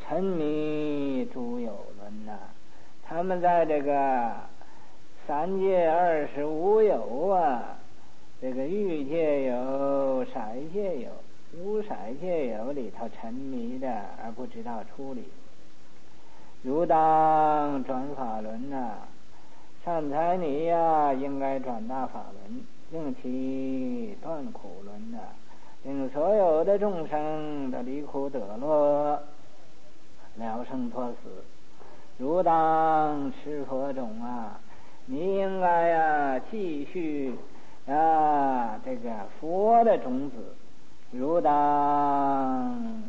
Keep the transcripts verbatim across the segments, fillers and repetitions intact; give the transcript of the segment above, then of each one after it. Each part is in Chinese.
沉迷诸有轮呐、啊，他们在这个三界二十五有啊，这个欲界有、色界有、无色界有里头沉迷的而不知道处理。如当转法轮呐、啊，善财你呀、啊，应该转大法轮，令其断苦轮呐、啊，令所有的众生的离苦得乐，了生脱死。如当吃佛种啊，你应该呀、啊、继续啊这个佛的种子。如当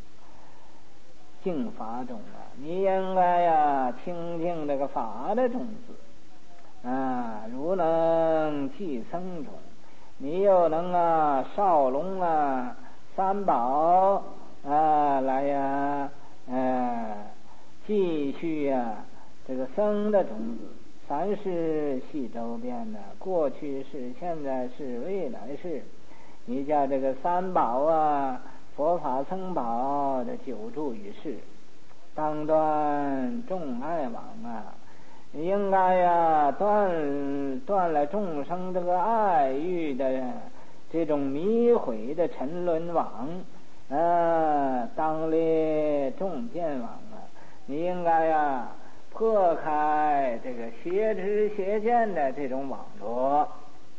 净法种啊，你应该呀、啊、清净这个法的种子啊。如能寄生种，你又能啊少龙啊三宝啊来呀呃继续呀、啊、这个生的种子。三世系周边的，过去世、现在世、未来世，你叫这个三宝啊佛法僧宝的久住于世，当断众爱网啊，应该呀断断了众生这个爱欲的这种迷毁的沉沦网啊，当列众见网啊，你应该呀破开这个邪知邪见的这种网络，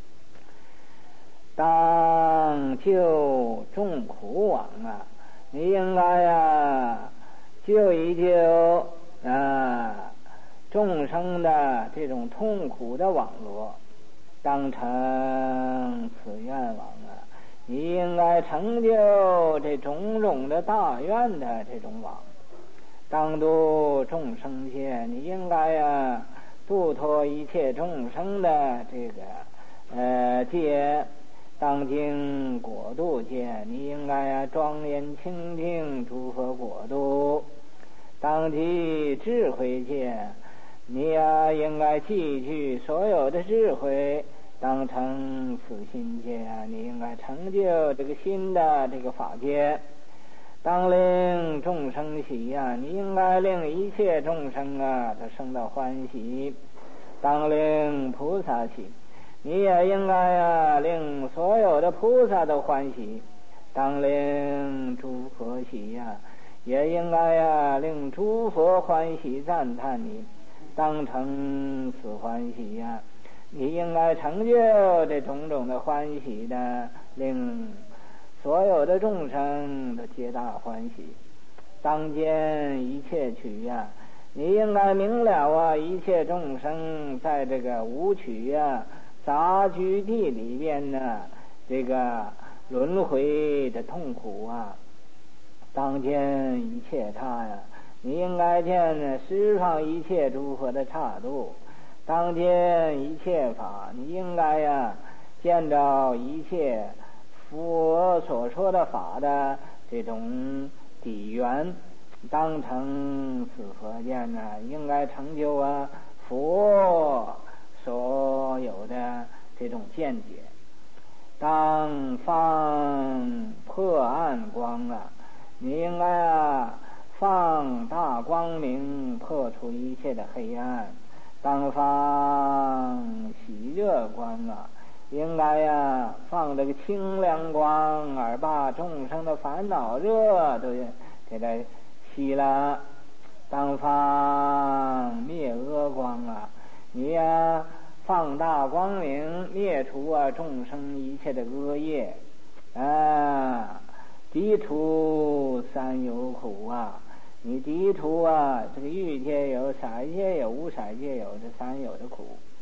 当救众苦网啊，你应该呀救一救啊众生的这种痛苦的网络，当成此愿网啊，你应该成就这种种的大愿的这种网。当度众生界，你应该呀度脱一切众生的这个呃界。当今国度界，你应该呀庄严清净诸佛国度。当即智慧界，你呀应该记聚所有的智慧，当成此心界啊，你应该成就这个新的这个法界。当令众生喜呀、啊，你应该令一切众生啊都生到欢喜。当令菩萨喜，你也应该呀、啊、令所有的菩萨都欢喜。当令诸佛喜呀、啊，也应该呀、啊、令诸佛欢喜赞叹你。当成此欢喜呀、啊，你应该成就这种种的欢喜的，令所有的众生都皆大欢喜。当见一切取呀、啊，你应该明了啊，一切众生在这个五取呀、杂居地里边呢，这个轮回的痛苦啊。当见一切刹呀，你应该见释放一切诸佛的刹度。当见一切法，你应该呀见到一切佛所说的法的这种底缘。当成此佛见呢，应该成就啊佛所有的这种见解。当放破暗光啊，你应该啊放大光明，破除一切的黑暗。当放喜热光啊，应该呀放这个清凉光，而把众生的烦恼热都给它熄了。当放灭恶光啊，你呀放大光明，灭除啊众生一切的恶业啊，涤除三有苦啊，你涤除啊这个欲界有、色界有、无色界有这三有的苦。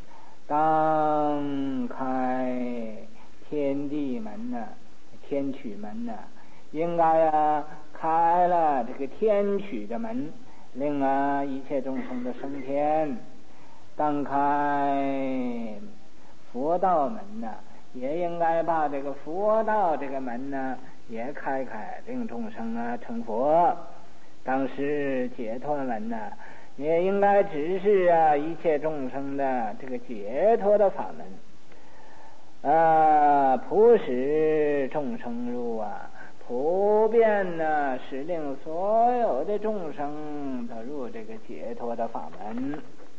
当开天地门呐、啊，天曲门呐、啊，应该啊开了这个天曲的门，令啊一切众生的升天。当开佛道门呐、啊，也应该把这个佛道这个门呢也开开，令众生啊成佛。当时解脱门呐、啊，也应该指示啊一切众生的这个解脱的法门啊，普使众生入啊普遍呢，使令所有的众生都入这个解脱的法门。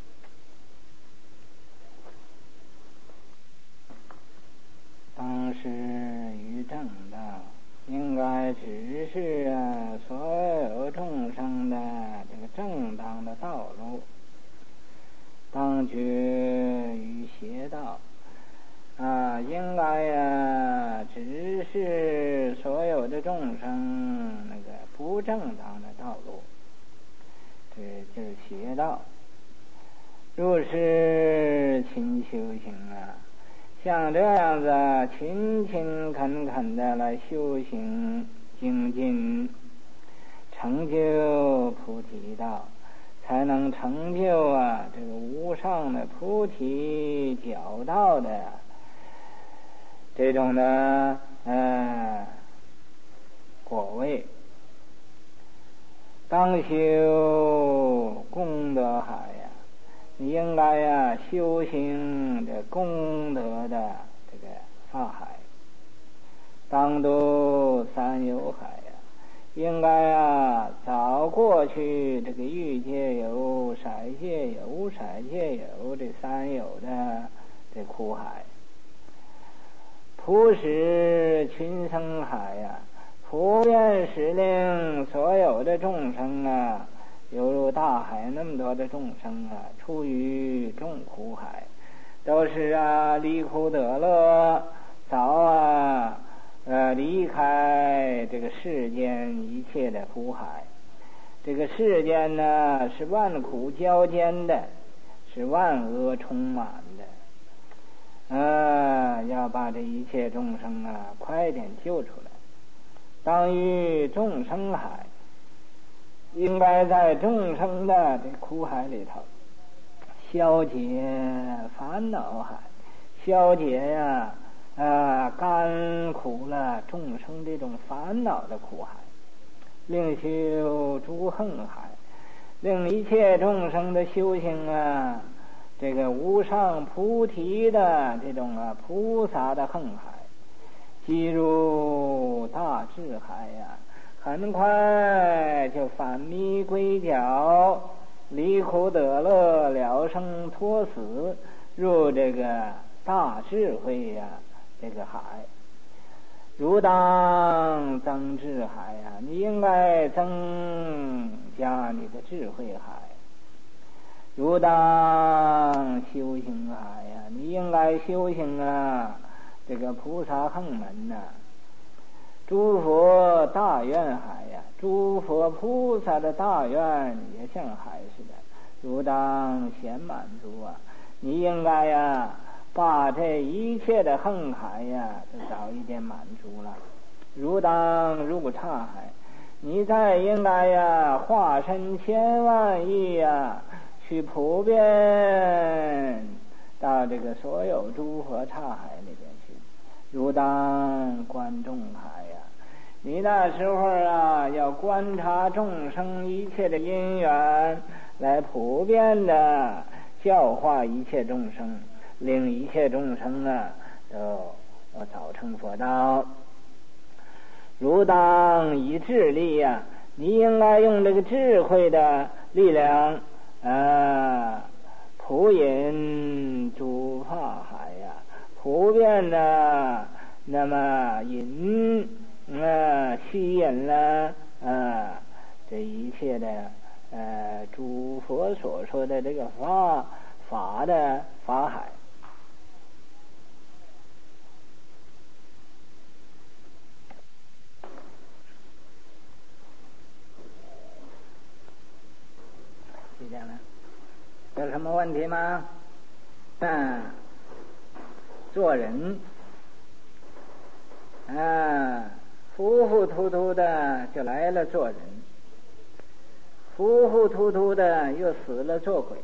当时于正道，应该指示啊所有众生的这个正当的道路。当觉于邪道啊，应该呀指示所有的众生那个不正当的道路，这就是邪道。入世勤修行啊，像这样子勤勤恳恳的来修行精进，成就菩提道，才能成就啊这个无上的菩提教道的这种的呃果位。当修功德海呀，你应该呀修行这功德的这个法海。当度三有海呀，应该啊早过去这个欲界有、色界有、色界有这三有的这苦海。普使群生海呀，普遍使令所有的众生啊，犹如大海那么多的众生啊，出于众苦海，都是啊离苦得乐，早啊呃离开这个世间一切的苦海。这个世间呢是万苦交煎的，是万恶充满的。呃，要把这一切众生啊快点救出来。当于众生海，应该在众生的这苦海里头消解烦恼海，消解呀啊甘苦了众生这种烦恼的苦海，令修诸恨海，令一切众生的修行啊这个无上菩提的这种啊菩萨的恨海，即入大智海呀，很快就返迷归觉，离苦得乐，了生脱死，入这个大智慧呀这个海。如当增智海呀，你应该增加你的智慧海。如当修行海呀，你应该修行啊这个菩萨行门呐、啊。诸佛大愿海呀，诸佛菩萨的大愿也像海似的，如当显满足啊，你应该呀把这一切的恨海呀都早一点满足了。如当入刹海，你再应该呀化身千万亿呀，去普遍到这个所有诸佛刹海里边去。如当观众海呀，你那时候啊要观察众生一切的因缘，来普遍的教化一切众生，令一切众生啊都早成佛道。如当以智力呀、啊，你应该用这个智慧的力量啊，普引诸法海呀，普遍的那么引啊吸引了啊这一切的呃诸佛所说的这个法法的法海。就这样了，有什么问题吗？嗯，做人啊，糊糊涂涂的就来了做人，糊糊涂涂的又死了做鬼。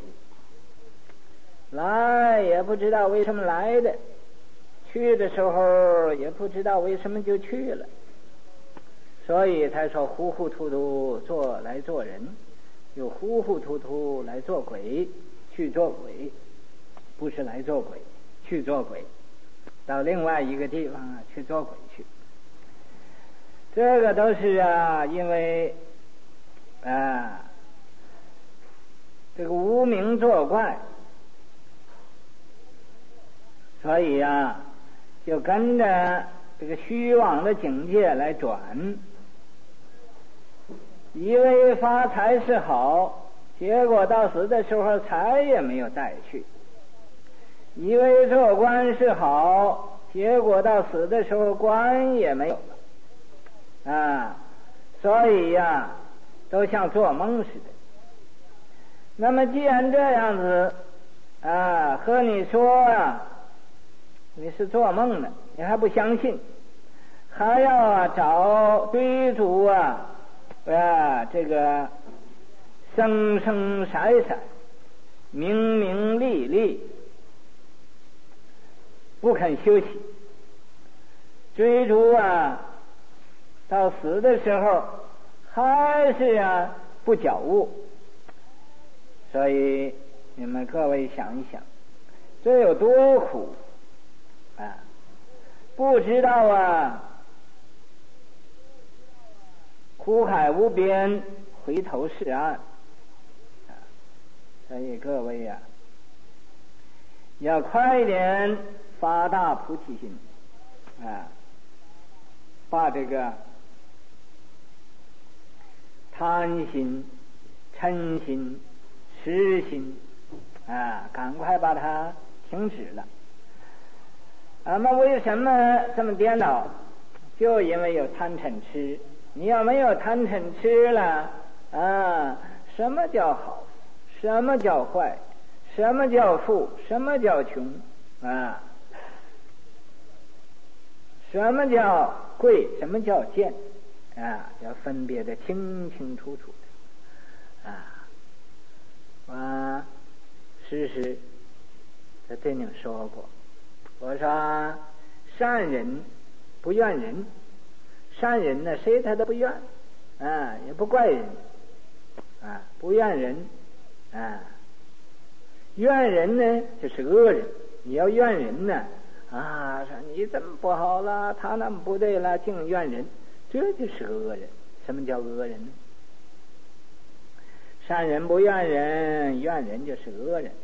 来也不知道为什么来的，去的时候也不知道为什么就去了，所以才说糊糊涂涂做来做人，又糊糊涂涂来做鬼，去做鬼，不是来做鬼，去做鬼，到另外一个地方啊去做鬼去。 这个都是啊，因为啊，这个无名作怪，所以啊，就跟着这个虚妄的境界来转，以为发财是好，结果到死的时候财也没有带去；以为做官是好，结果到死的时候官也没有了啊！所以呀、啊，都像做梦似的。那么既然这样子啊，和你说啊，你是做梦的，你还不相信，还要啊找追逐啊啊这个生生闪闪，明明历历，不肯休息，追逐啊，到死的时候还是啊不觉悟。所以你们各位想一想，这有多苦啊！不知道啊，苦海无边，回头是岸啊！所以各位呀、啊，要快一点发大菩提心啊，把这个贪心、嗔心、痴心啊，赶快把它停止了。那么为什么这么颠倒？就因为有贪嗔痴。你要没有贪嗔痴了啊，什么叫好？什么叫坏？什么叫富？什么叫穷？啊，什么叫贵？什么叫贱？啊，要分别的清清楚楚的啊。我时时在对你们说过，我说善人不怨人，善人呢谁他都不怨啊，也不怪人啊，不怨人啊。怨人呢就是恶人，你要怨人呢啊，说你这么不好了，他那么不对了，净怨人，这就是恶人。什么叫恶人呢？善人不怨人，怨人就是恶人。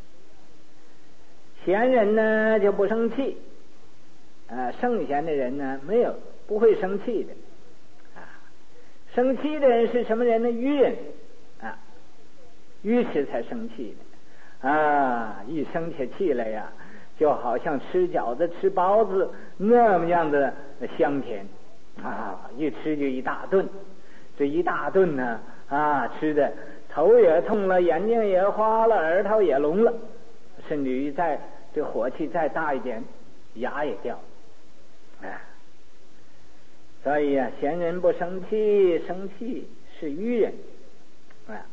贤人呢就不生气啊，圣贤的人呢没有不会生气的啊。生气的人是什么人呢？愚人啊，愚痴才生气的啊，一生起气来呀，就好像吃饺子吃包子那么样的香甜啊，一吃就一大顿，这一大顿呢啊，吃的头也痛了，眼睛也花了，耳朵也聋了，甚至于再这火气再大一点，牙也掉啊。所以啊，贤人不生气，生气是愚人啊。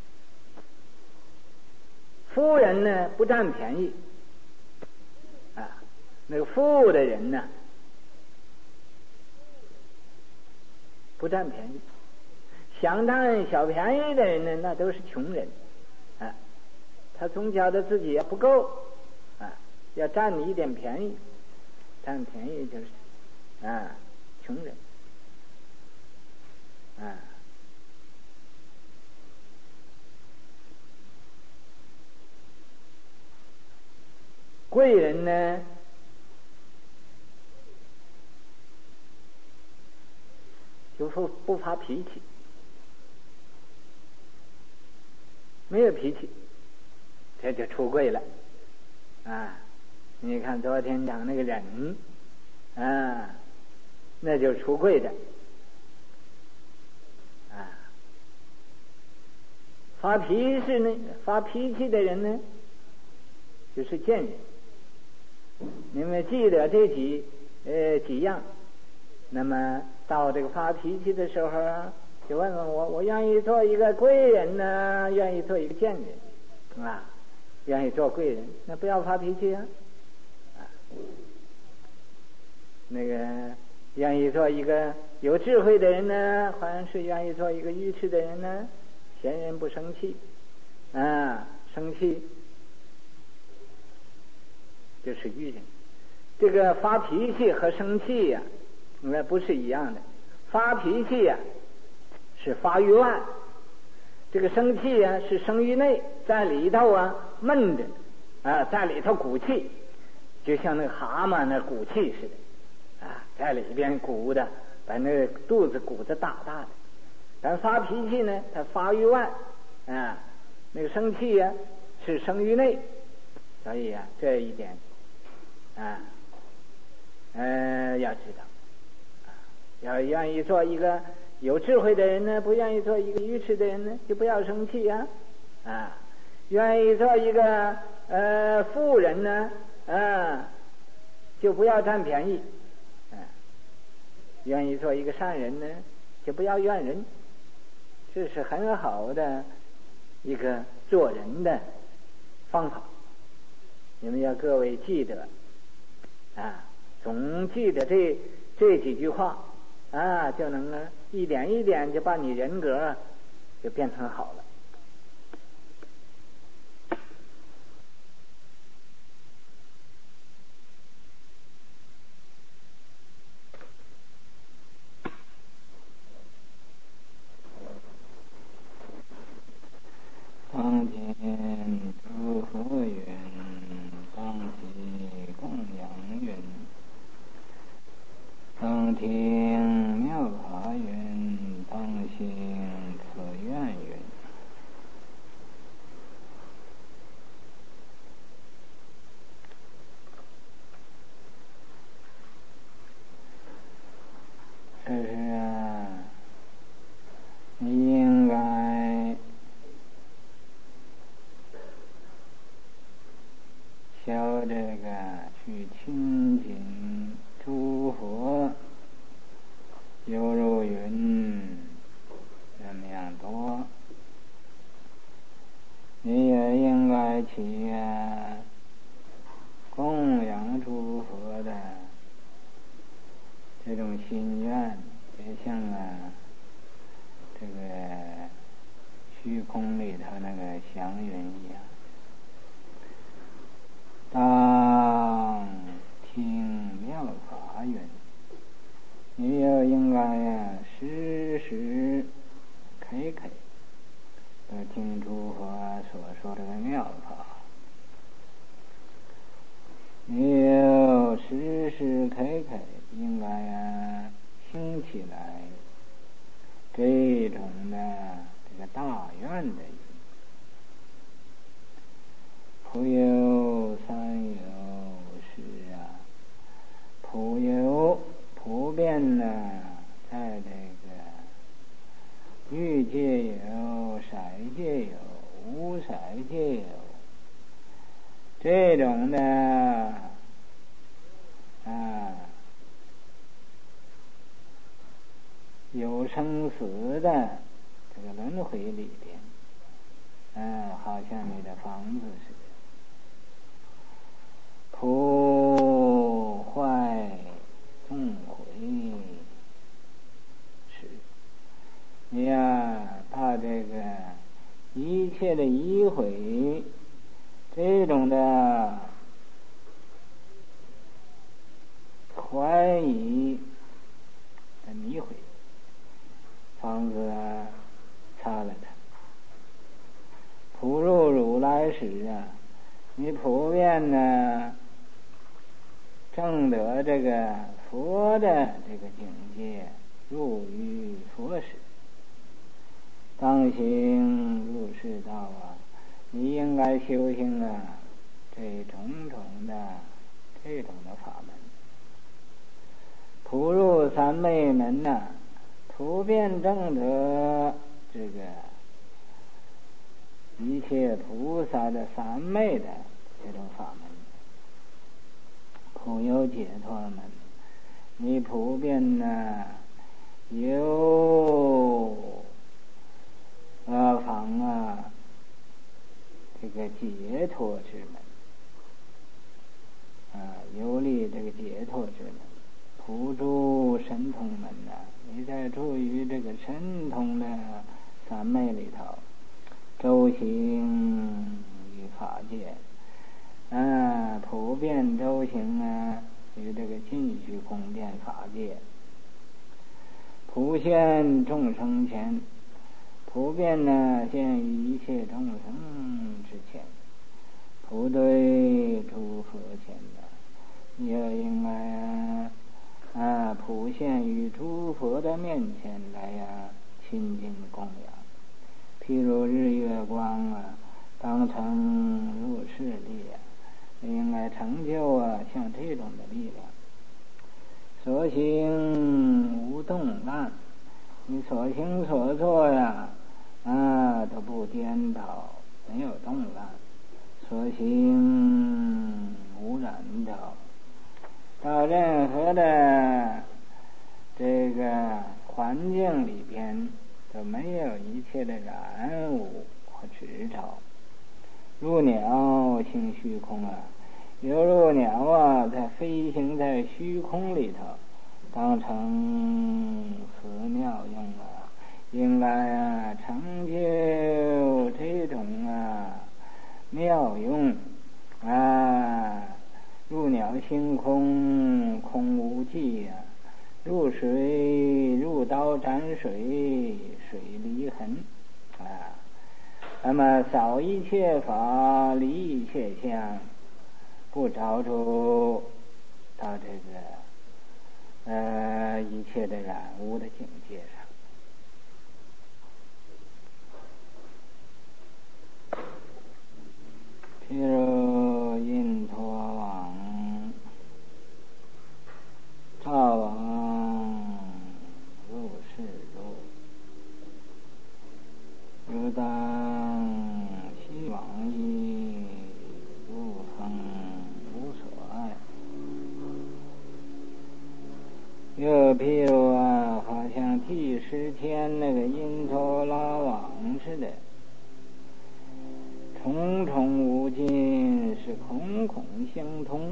富人呢不占便宜啊，那个富的人呢不占便宜，想占小便宜的人呢，那都是穷人啊。他总觉得自己也不够啊，要占你一点便宜，占便宜就是啊穷人啊。贵人呢就不不发脾气，没有脾气，这就出柜了啊！你看昨天讲那个人啊，那就出柜的啊。发脾气呢，发脾气的人呢，就是贱人。你们记得这几呃几样，那么到这个发脾气的时候啊，就问问我，我愿意做一个贵人呢，愿意做一个贱人啊？愿意做贵人，那不要发脾气啊！啊，那个愿意做一个有智慧的人呢，还是愿意做一个愚痴的人呢？贤人不生气啊，生气就是愚人。这个发脾气和生气呀、啊，那不是一样的。 发脾气呀、啊、是发于外，这个生气呀、啊、是生于内，在里头啊闷着啊，在里头鼓气，就像那个蛤蟆那鼓气似的啊，在里边鼓的，把那个肚子鼓得大大的。但发脾气呢，它发于外啊，那个生气呀、啊、是生于内，所以啊这一点啊呃要知道，要愿意做一个有智慧的人呢，不愿意做一个愚痴的人呢，就不要生气呀、啊。啊，愿意做一个呃富人呢，啊，就不要占便宜。啊，愿意做一个善人呢，就不要怨人。这是很好的一个做人的方法。你们要各位记得啊，总记得这这几句话啊，就能啊一点一点就把你人格就变成好了。当天诸佛云，当即供养云，当听妙法云，当行可愿云。这是啊，你应该教这个去亲近诸佛，犹如云这么样多，你也应该去啊供养诸佛的这种心愿，也像啊这个虚空里头那个祥云一样。当听妙法云，你又应该呀时时刻刻都听诸佛所说这个妙法，你又时时刻刻应该呀兴起来这种的这个大愿的意。普有三有是啊，普有普遍呢，在这个欲界有、色界有、无色界有，这种的啊有生死的这个轮回里边，嗯、啊，好像你的房子似的。破坏纵毁是，你呀把这个一切的迂毁，这种的怀疑的迷毁，房子擦了它。普入如来时啊，你普遍呢证得这个佛的这个境界，入于佛时，当行入世道啊，你应该修行啊这种种的这种的法门。普入三昧门呐、啊，普遍证得这个一切菩萨的三昧的这种法门。普有解脱门，你普遍呢有啊访啊这个解脱之门啊，游历这个解脱之门。普住神通门呐、啊，你在处于这个神通的三昧里头，周行于法界。啊，普遍周行啊，与这个尽虚空遍法界。 普现众生前，普遍呢现于一切众生之前，普对诸佛前的，也应该啊啊普现于诸佛的面前来呀、啊、亲近供养。譬如日月光啊，当成入世力啊，应该成就啊像这种的力量。所行无动乱，你所行所做呀啊都不颠倒，没有动乱。所行无染着，到任何的这个环境里边都没有一切的染污和执着。如鸟行虚空啊，犹如鸟啊在飞行在虚空里头，当成寺庙用啊，应该啊成就这种啊妙用啊。入鸟星空，空无际呀、啊；入水，入刀斩水，水离痕啊。那么扫一切法，离一切相，不着出到这个呃一切的染污的境界上。譬如印陀王、刹王入世路，如当西王亦入风无所爱。又譬如啊，好像第十天那个因陀拉王似的，重重无尽，是孔孔相通。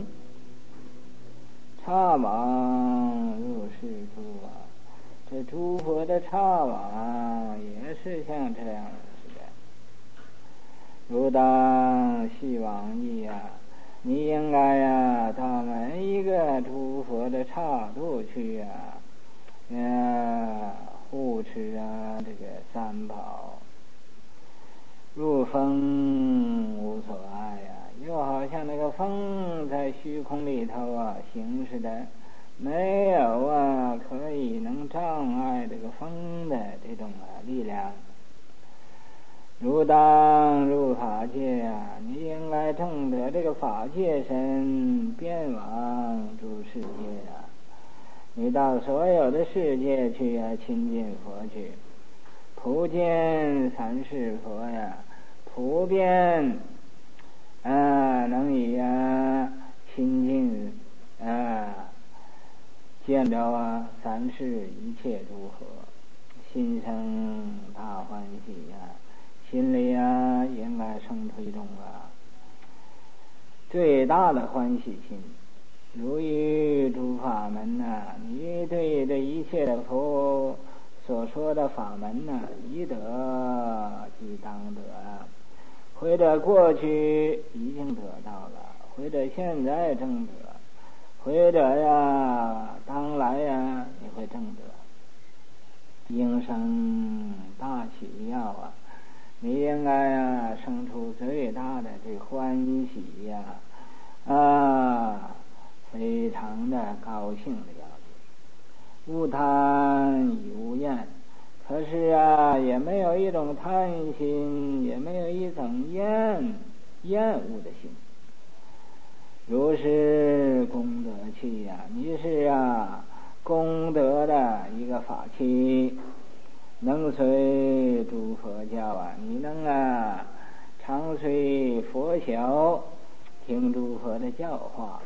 刹王入世诸啊，这诸佛的刹王也是像这样似的。如当西王亦啊，你应该呀、啊、到每一个诸佛的刹度去呀、啊，呃护持啊这个三宝。入风无所爱呀、啊，又好像那个风在虚空里头啊行似的，没有啊可以能障碍这个风的这种啊力量。如当入法界呀、啊，你应该证得这个法界身，遍往诸世界呀、啊，你到所有的世界去啊亲近佛去，普见三世佛呀，普遍啊能以啊亲近啊见着啊三世一切诸佛，心生大欢喜呀、啊，心里啊应该生出一种啊最大的欢喜心。如于诸法门呐、啊，你对这一切的佛所说的法门呢、啊，一得即当得，或者过去已经得到了，或者现在正得，或者呀当来呀你会正得。应生大喜要啊，你应该呀生出最大的这欢喜呀啊，非常的高兴的样子。无贪亦无厌，可是啊也没有一种贪心，也没有一种厌厌恶的心。如是功德器呀、啊，你是啊功德的一个法器，能随诸佛教啊，你能啊常随佛小，听诸佛的教化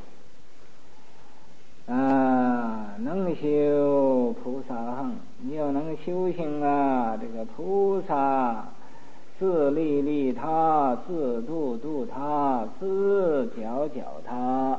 啊，能修菩萨行，你又能修行啊这个菩萨，自利利他，自度度他，自教教他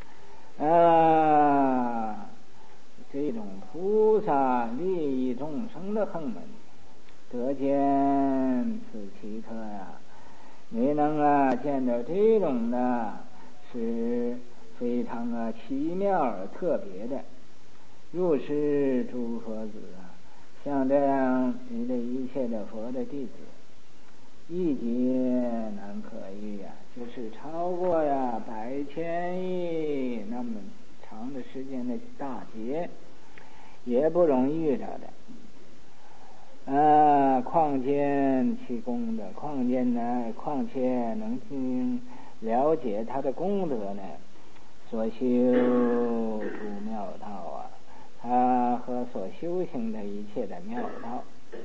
啊，这种菩萨利益众生的行门，得见此奇特呀、啊！你能啊见到这种的，是非常啊奇妙而特别的。入世诸佛子啊， 像这样，你的一切的佛的弟子，一劫难可遇呀，就是超过呀百千亿那么长的时间的大劫，也不容易遇着的。啊，况且其功德，况且呢，况且能经了解他的功德呢，所修诸妙道啊，他和所修行的一切的妙道，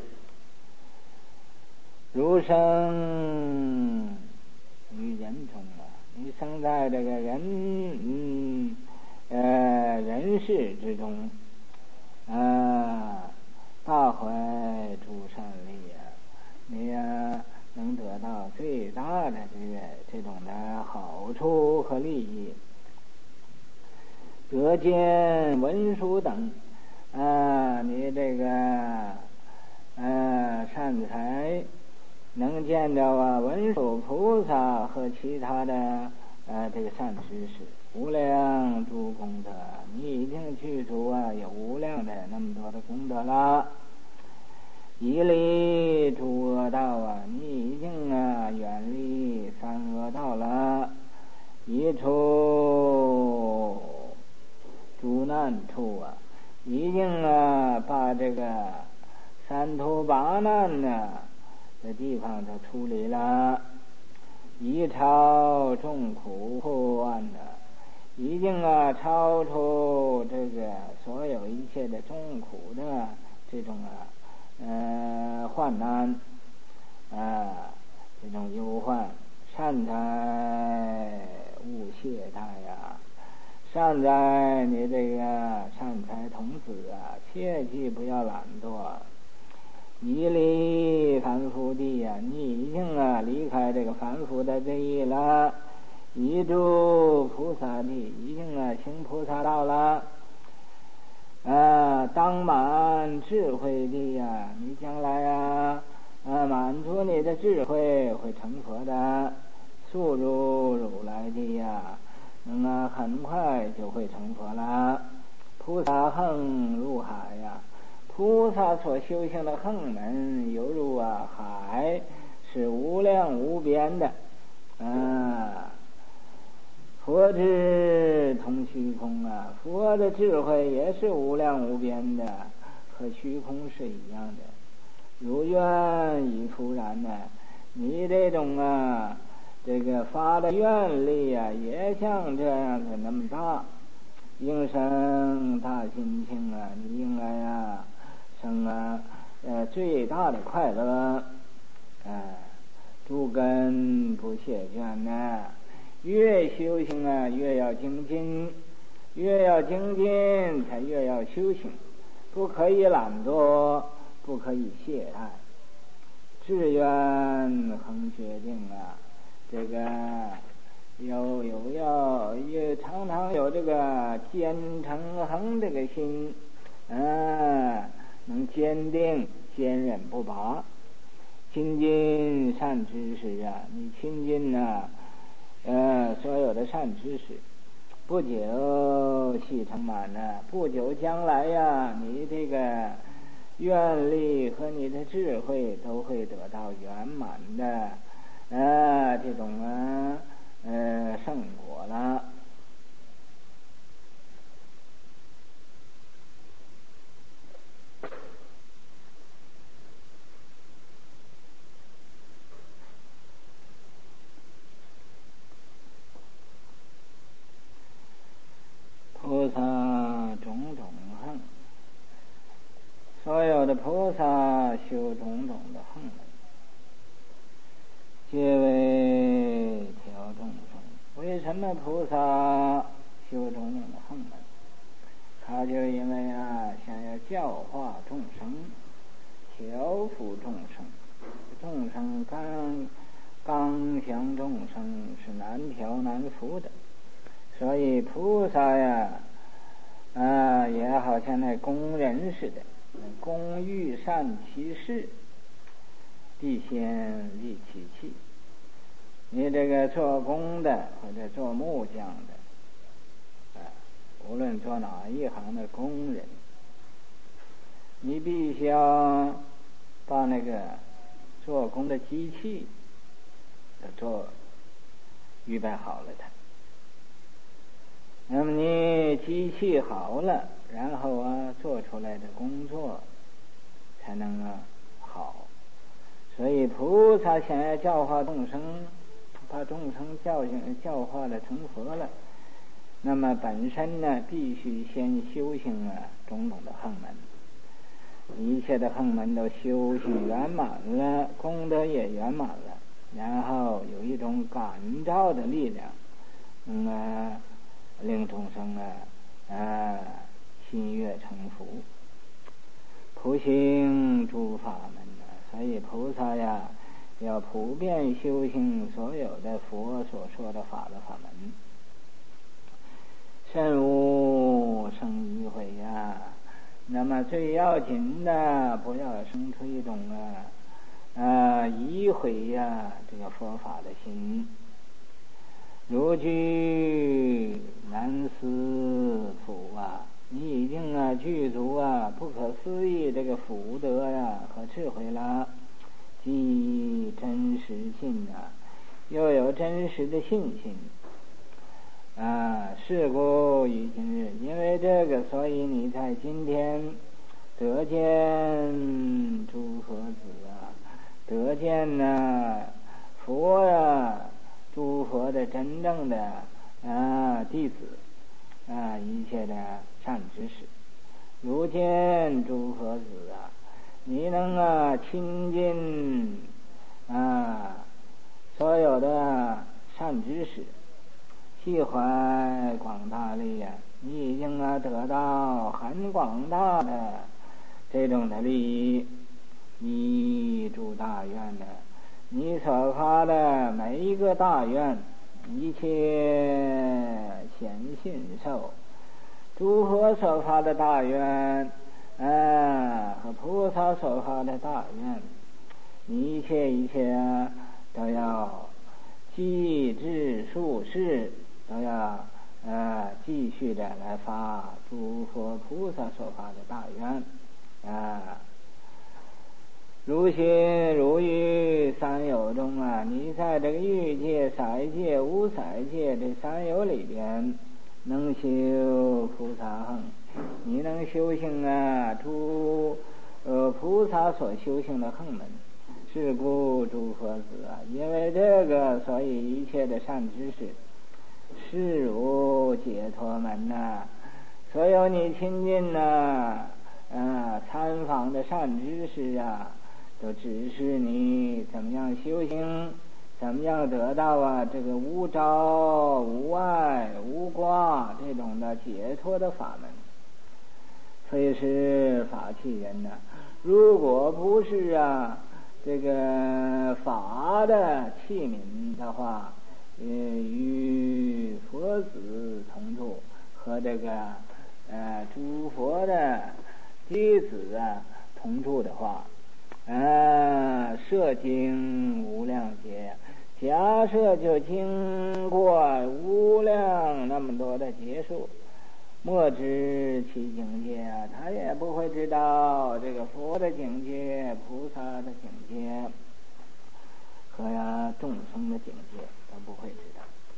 如生于人中啊，你生在这个人嗯呃人世之中啊，大怀诸善利啊，你呀能得到最大的这个这种的好处和利益，得见文殊等啊，你这个呃善财能见着啊文殊菩萨和其他的呃这个善知识，无量诸功德，你已经具足啊有无量的那么多的功德了。一离诸恶道啊，你已经啊远离三恶道了。一除诸难处啊，已经啊把这个三途八难呢的地方都处理了。一超众苦破万的，已经啊超出这个所有一切的众苦的这种啊呃患难啊这种忧患，善财勿懈怠呀，善哉你这个善财童子啊，切记不要懒惰。一离凡夫地呀、啊，你已经啊离开这个凡夫的地了。一住菩萨地，已经啊行菩萨道了。啊，当满智慧地呀、啊，你将来呀啊满足你的智慧，会成佛的。速入如来地呀、啊，那么很快就会成佛了。菩萨横入海呀、啊，菩萨所修行的横门犹如啊海，是无量无边的。啊，佛智同虚空啊，佛的智慧也是无量无边的，和虚空是一样的。如愿以复然呢，你这种啊这个发的愿力啊，也像这样的那么大。应生大心情啊，你应该啊生啊呃最大的快乐。啊，诸根不懈倦呢，越修行啊越要精进，越要精进才越要修行，不可以懒惰，不可以懈怠。志愿恒决定啊，这个有有要也常常有这个坚诚恒这个心，啊，能坚定坚韧不拔。亲近善知识啊，你亲近啊呃所有的善知识，不久系成满了，不久将来呀、啊，你这个愿力和你的智慧都会得到圆满的呃这种啊呃圣果了。菩萨种种横，所有的菩萨修种种的横门，皆为调众生。为什么菩萨修种种的横门？他就因为啊想要教化众生，调伏众生。众生刚刚强众生是难调难伏的，所以菩萨呀啊也好像那工人似的，工欲善其事，必先利其器。你这个做工的或者做木匠的啊，无论做哪一行的工人， 你必须要把那个做工的机器做预备好了的。那么你机器好了，然后啊做出来的工作才能啊好。所以菩萨想要教化众生，把众生教训教化了成佛了，那么本身呢必须先修行啊种种的行门，一切的行门都修行圆满了，功德也圆满了，然后有一种感召的力量，嗯啊令众生啊啊心悦诚服，普行诸法门啊。所以菩萨呀要普遍修行所有的佛所说的法的法门，慎勿生迂回呀。那么最要紧的，不要生出一种啊啊迂回呀这个佛法的心。如具难思福啊，你已经啊具足啊不可思议这个福德呀和智慧了，即真实信啊，又有真实的信心啊。是故于今日，因为这个，所以你在今天得见诸佛子啊，得见呢佛啊，诸佛的真正的啊弟子啊，一切的善知识，如见诸佛子啊，你能啊亲近啊所有的善知识，细怀广大利呀，你已经啊得到很广大的这种的利益，你诸大愿呢，你所发的每一个大愿，一切显信受，诸佛所发的大愿啊和菩萨所发的大愿，一切一切啊都要继至数世，都要呃继续的来发诸佛菩萨所发的大愿啊。如心如欲三有中啊，你在这个欲界、色界、无色界这三有里边能修菩萨行，你能修行啊诸呃菩萨所修行的行门。是故诸佛子啊，因为这个，所以一切的善知识是如解脱门呐、啊，所有你亲近呐啊参访的善知识啊，都指示你怎么样修行，怎么样得到啊这个无着无碍无挂这种的解脱的法门。非是法器人呐、啊，如果不是啊这个法的器皿的话，呃与佛子同住，和这个呃诸佛的弟子啊同住的话，啊，摄经无量劫，假设就经过无量那么多的劫数，莫知其境界啊，他也不会知道这个佛的境界、菩萨的境界和呀众生的境界，他不会知道。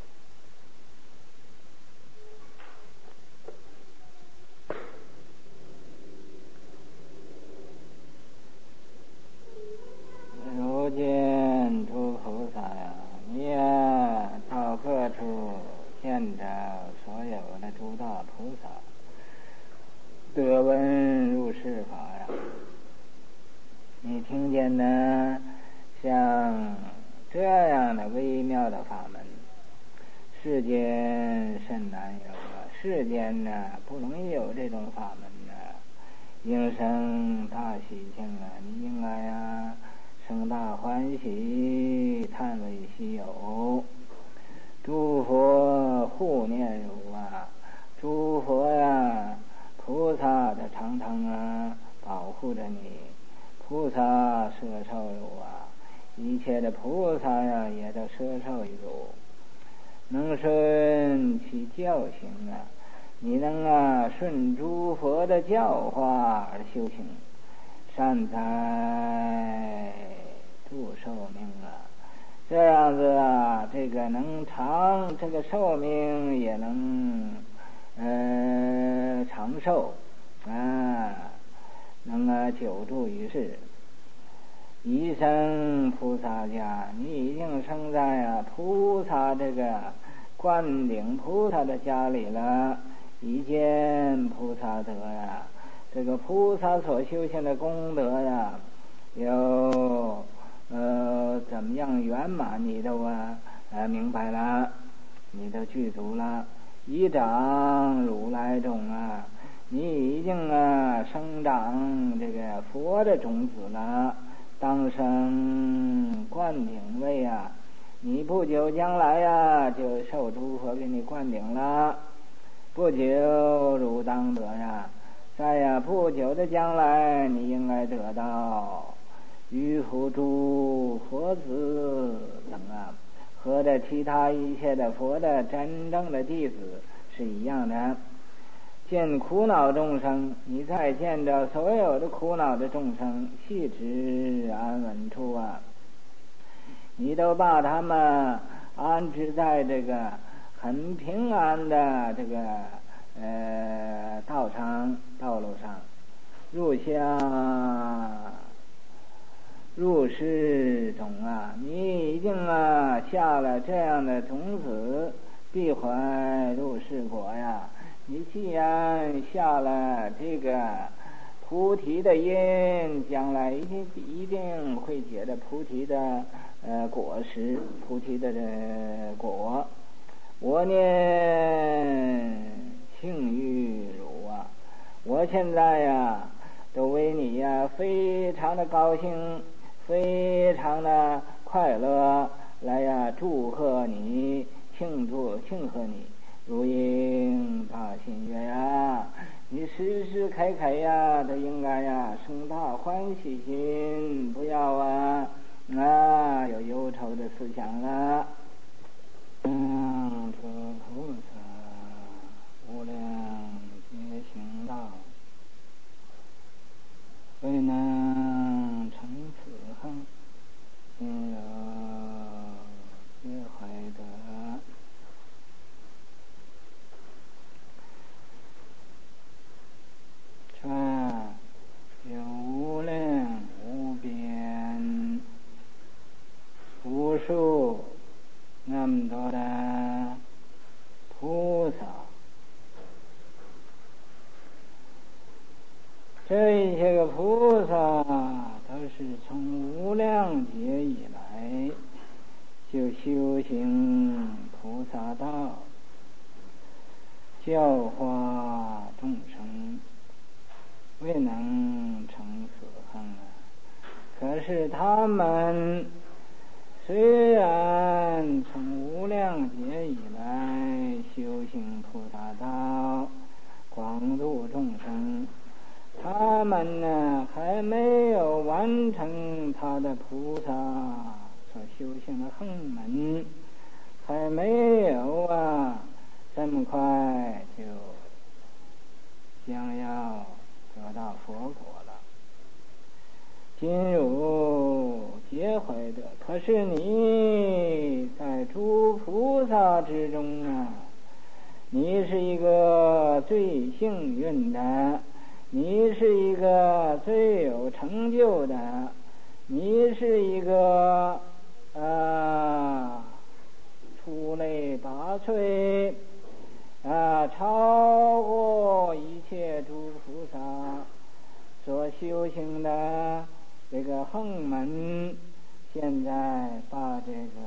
如见诸菩萨呀，你呀到各处见着所有的诸大菩萨，得闻入世法呀，你听见呢像这样的微妙的法门，世间甚难有啊！世间呢不容易有这种法门呢，应生大喜庆啊！你应该呀生大欢喜，叹为稀有。诸佛护念如啊，诸佛呀菩萨的常常啊保护着你，菩萨摄受如啊，一切的菩萨呀也都摄受如，能顺其教行啊，你能啊顺诸佛的教化而修行， 善财度寿命啊，这样子啊，这个能长这个寿命也能呃长寿啊，能啊久住于世。一生菩萨家，你已经生在啊菩萨这个灌顶菩萨的家里了，一见菩萨德呀，这个菩萨所修行的功德呀，有呃怎么样圆满，你都啊呃明白了，你都具足了。一长如来种啊，你已经啊生长这个佛的种子了。当生灌顶位啊，你不久将来呀、啊、就受诸佛给你灌顶了。不久如当得呀，在呀不久的将来，你应该得到于佛诸佛子等啊，和这其他一切的佛的真正的弟子是一样的。见苦恼众生，你再见着所有的苦恼的众生，细直安稳处啊，你都把他们安置在这个很平安的这个呃道上道路上，入乡入世中啊，你已经啊下了这样的种子，必还入世果呀。你既然下了这个菩提的因，将来一定一定会结的菩提的呃果实，菩提的果。我念庆玉如啊，我现在呀都为你呀非常的高兴，非常的快乐，来呀祝贺你，庆祝庆贺你。如应大心愿呀，你时时刻刻呀都应该呀生大欢喜心，不要啊啊有忧愁的思想了。嗯，这菩萨无量皆行道，未能成此行，今有皆怀德。有无量无边无数那么多的菩萨，这一些个菩萨都是从无量劫以来就修行菩萨道，教化众生，未能成此行啊。可是他们虽然从无量劫以来修行菩萨道，广度众生，他们呢还没有完成他的菩萨所修行的行门，还没有啊这么快就将要得到佛果了。今汝皆怀德，可是你在诸菩萨之中啊，你是一个最幸运的，你是一个最有成就的，你是一个啊出类拔萃啊，超过一切诸菩萨所修行的这个行门。现在把这个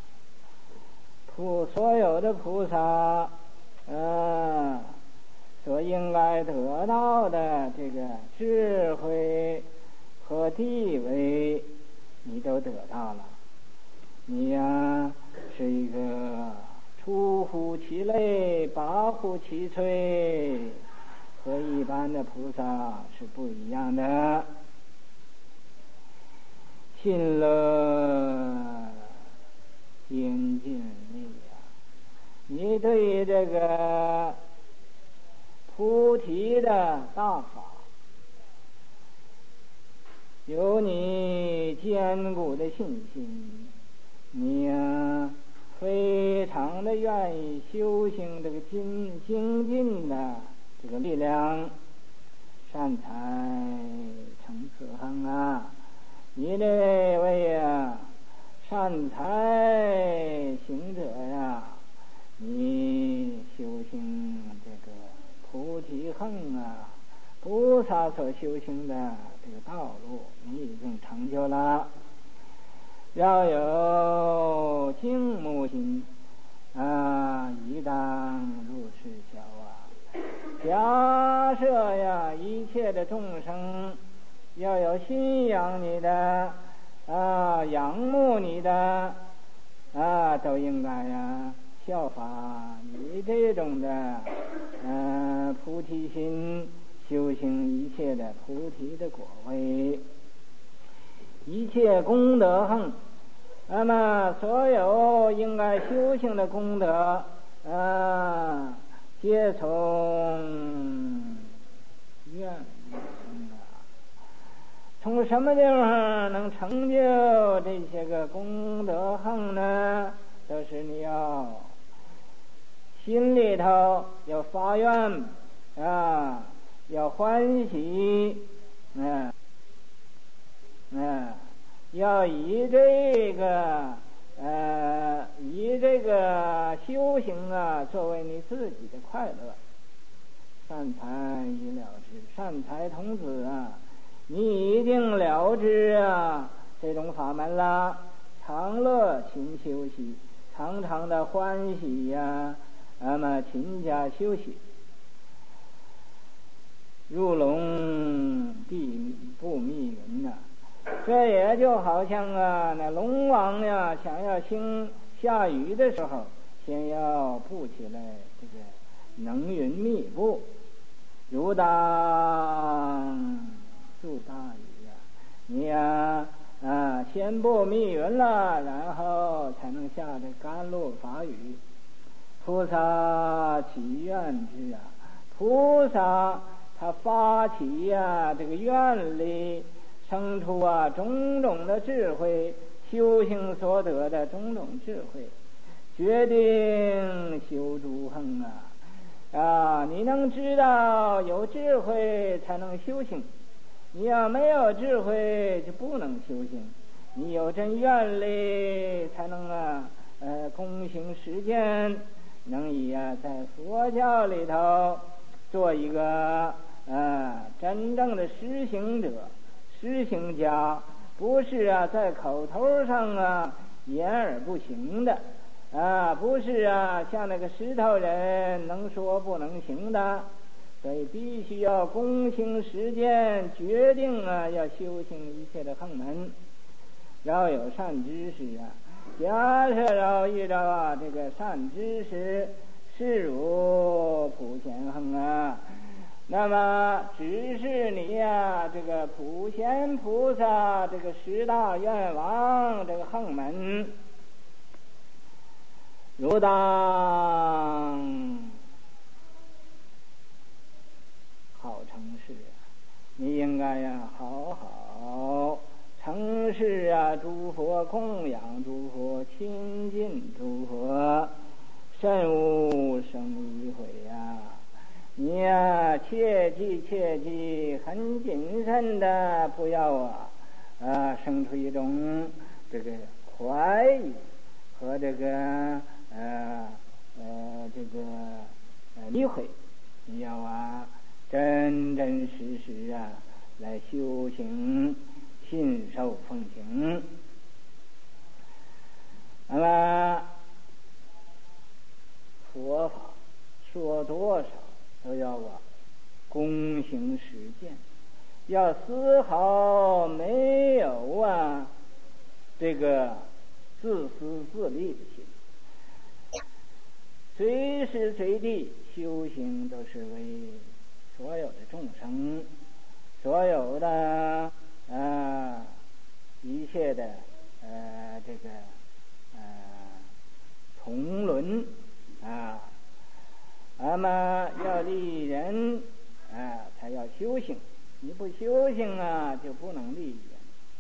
菩所有的菩萨呃所应该得到的这个智慧和地位你都得到了，你呀、啊、是一个出乎其类拔乎其萃，和一般的菩萨是不一样的。信了精进力啊，你对这个菩提的大法有你坚固的信心，你呀、啊、非常的愿意修行这个精精进的这个力量，善财成此行啊！你这位啊善财行者呀，你修行这个菩提行啊，菩萨所修行的这个道路，你已经成就了。要有敬慕心啊，宜当入世小啊。假设呀，一切的众生要有信仰你的啊，仰慕你的啊，都应该呀效法你这种的嗯、啊、菩提心，修行一切的菩提的果位，一切功德行。那么所有应该修行的功德啊，皆从愿力生啊。从什么地方能成就这些个功德行呢？都是你要心里头要发愿啊，要欢喜，嗯嗯，要以这个呃以这个修行啊作为你自己的快乐。善财已了知，善财童子啊，你已经了知啊这种法门了，常乐勤修习，常常的欢喜呀，那么勤加修习。入笼必不密云呐、啊，这也就好像啊，那龙王呀，想要兴下雨的时候，先要布起来这个能云密布，如当住大雨呀、啊，你呀 啊, 啊，先布密云了，然后才能下这甘露法雨。菩萨起愿之啊，菩萨他发起呀、啊、这个愿力，生出啊种种的智慧，修行所得的种种智慧，决定修诸行啊啊！你能知道有智慧才能修行，你要没有智慧就不能修行。你有真愿力才能啊呃躬行实践，能以啊在佛教里头做一个啊真正的实行者、实行家，不是啊在口头上啊言而不行的啊，不是啊像那个石头人能说不能行的。所以必须要躬行实践，决定啊要修行一切的行门，要有善知识啊。假设要遇到啊这个善知识，是如普贤行啊，那么只是你呀、啊、这个普贤菩萨这个十大愿王这个行门，如当好成事啊，你应该呀、啊、好好成事啊，诸佛供养诸佛，亲近诸佛，慎勿生一悔呀！你呀、啊，切记切记，很谨慎的，不要啊啊生出一种这个怀疑和这个呃呃这个呃理会，你要啊真真实实啊来修行，信受奉行。那么佛法说多少都要啊躬行实践，要丝毫没有啊这个自私自利的心，随时随地修行都是为所有的众生，所有的呃一切的呃这个呃同伦啊，那么要利人啊才要修行，你不修行啊就不能利人。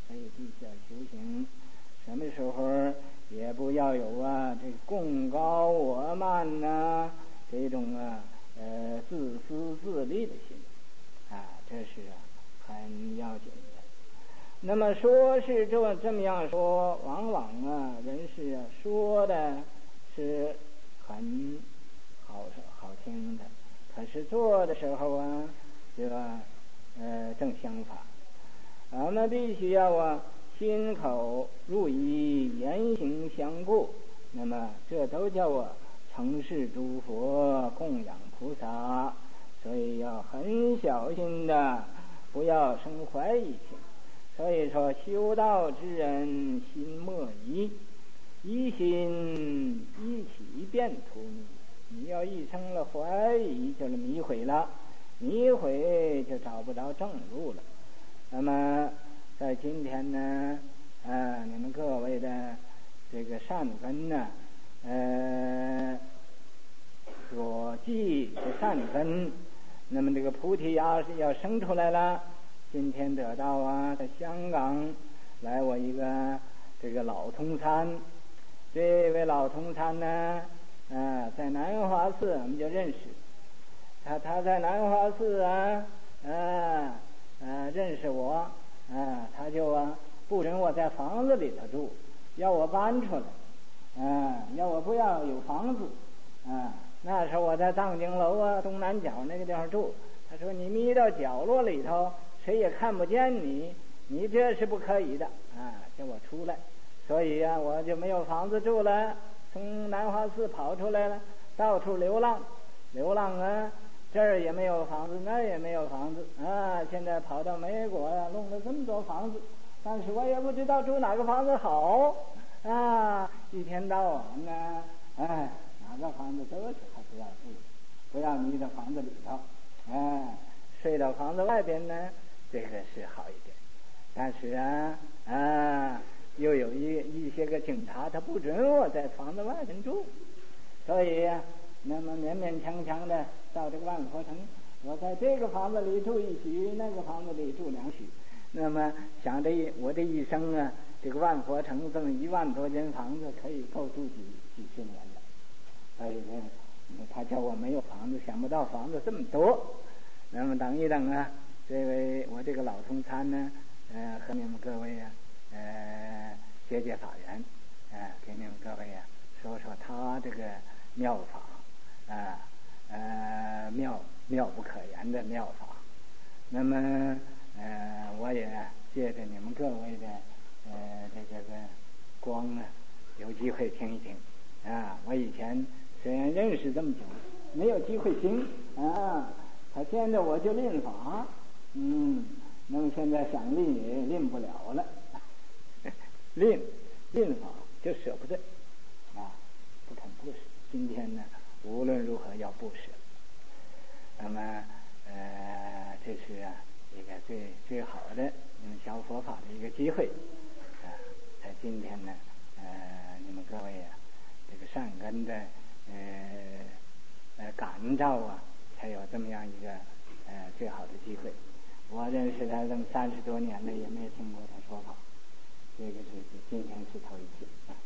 可以地下修行，什么时候也不要有啊这贡高我慢呐、啊、这种啊呃自私自利的心啊，这是啊很要紧的。那么说是这这么样说，往往啊人是啊说的是很好好听的，可是做的时候啊就呃正相反。我们必须要啊心口如一，言行相顾，那么这都叫我承事诸佛，供养菩萨，所以要很小心的，不要生怀疑心。所以说修道之人心莫疑，疑心一起便图迷。你要一生了怀疑，就是迷毁了，迷毁就找不着正路了。那么在今天呢，呃，你们各位的这个善根呢，呃，所记的善根，那么这个菩提要是要生出来了。今天得到啊，在香港来我一个这个老同参，这位老同参呢，呃，在南华寺我们就认识他，他在南华寺啊，呃呃认识我，啊、呃，他就啊不准我在房子里头住，要我搬出来，啊、呃，要我不要有房子，啊、呃，那时候我在藏经楼啊东南角那个地方住，他说你眯到角落里头。谁也看不见你，你这是不可以的啊！叫我出来，所以啊，我就没有房子住了，从南华寺跑出来了，到处流浪，流浪啊，这儿也没有房子，那儿也没有房子啊！现在跑到美国呀、啊，弄了这么多房子，但是我也不知道住哪个房子好啊！一天到晚呢，哎，哪个房子都是还不要住，不要迷到房子里头，哎，睡到房子外边呢。这个是好一点，但是啊啊，又有一一些个警察，他不准我在房子外面住，所以啊，那么勉勉强强的到这个万佛城，我在这个房子里住一宿，那个房子里住两宿，那么想着我这一生啊，这个万佛城这么一万多间房子可以够住几几十年了，所以呢，他叫我没有房子，想不到房子这么多，那么等一等啊。这位我这个老同参呢，呃，和你们各位啊，呃，结结法缘，呃，给你们各位啊说说他这个妙法，啊，呃，妙妙不可言的妙法。那么，呃，我也借着你们各位的，呃，这个个光啊，有机会听一听。啊，我以前虽然认识这么久，没有机会听啊，他见着我就练法。嗯，那么现在想练也练不了了，练练法就舍不得啊，不肯布施。今天呢，无论如何要布施。那么呃，这是啊一个最最好的你们小佛法的一个机会啊，在今天呢，呃，你们各位啊，这个善根的呃呃感召啊，才有这么样一个呃最好的机会。我认识他这么三十多年了，也没有听过他说法，这个是今天是头一次。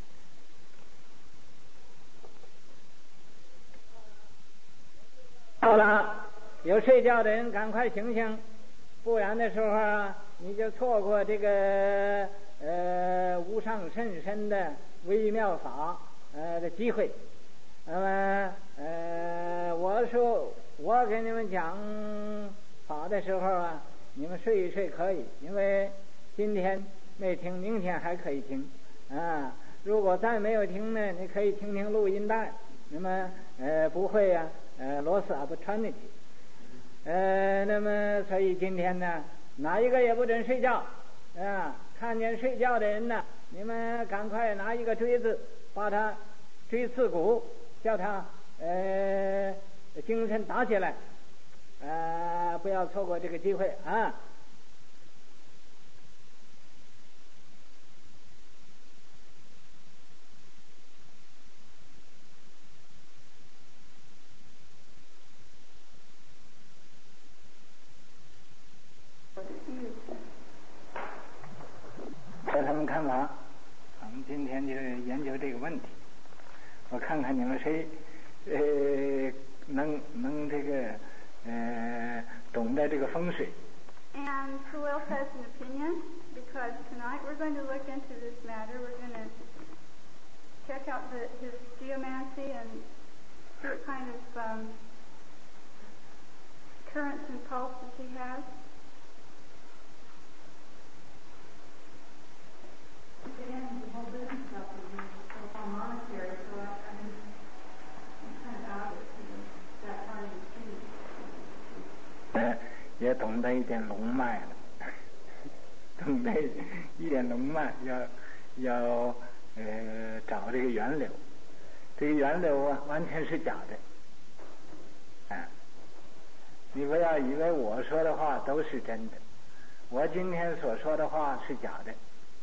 好了，有睡觉的人赶快醒醒，不然的时候啊，你就错过这个呃无上甚深的微妙法呃的机会。那么呃，我说我给你们讲法的时候啊。你们睡一睡可以，因为今天没听，明天还可以听啊。如果再没有听呢，你可以听听录音带。那么呃不会啊，呃 loss opportunity， 呃那么所以今天呢，哪一个也不准睡觉啊！看见睡觉的人呢，你们赶快拿一个锥子把他锥刺骨，叫他呃精神打起来。呃，不要错过这个机会啊！ 办法，我们今天就研究这个问题。我看看你们谁，呃，能能这个呃懂得这个风水。 And who else has an opinion? Because tonight we're going to look into this matter. We're going to check out the, his geomancy and see what kind of um, currents and pulses he has. Again, the whole business stuff is a whole monastery, so I, I mean, I'm kind of out of it, you know, that part of the city. 呃，也懂得一点龙脉了，懂得一点龙脉，要要呃找这个源流，这个源流啊完全是假的，啊，你不要以为我说的话都是真的，我今天所说的话是假的。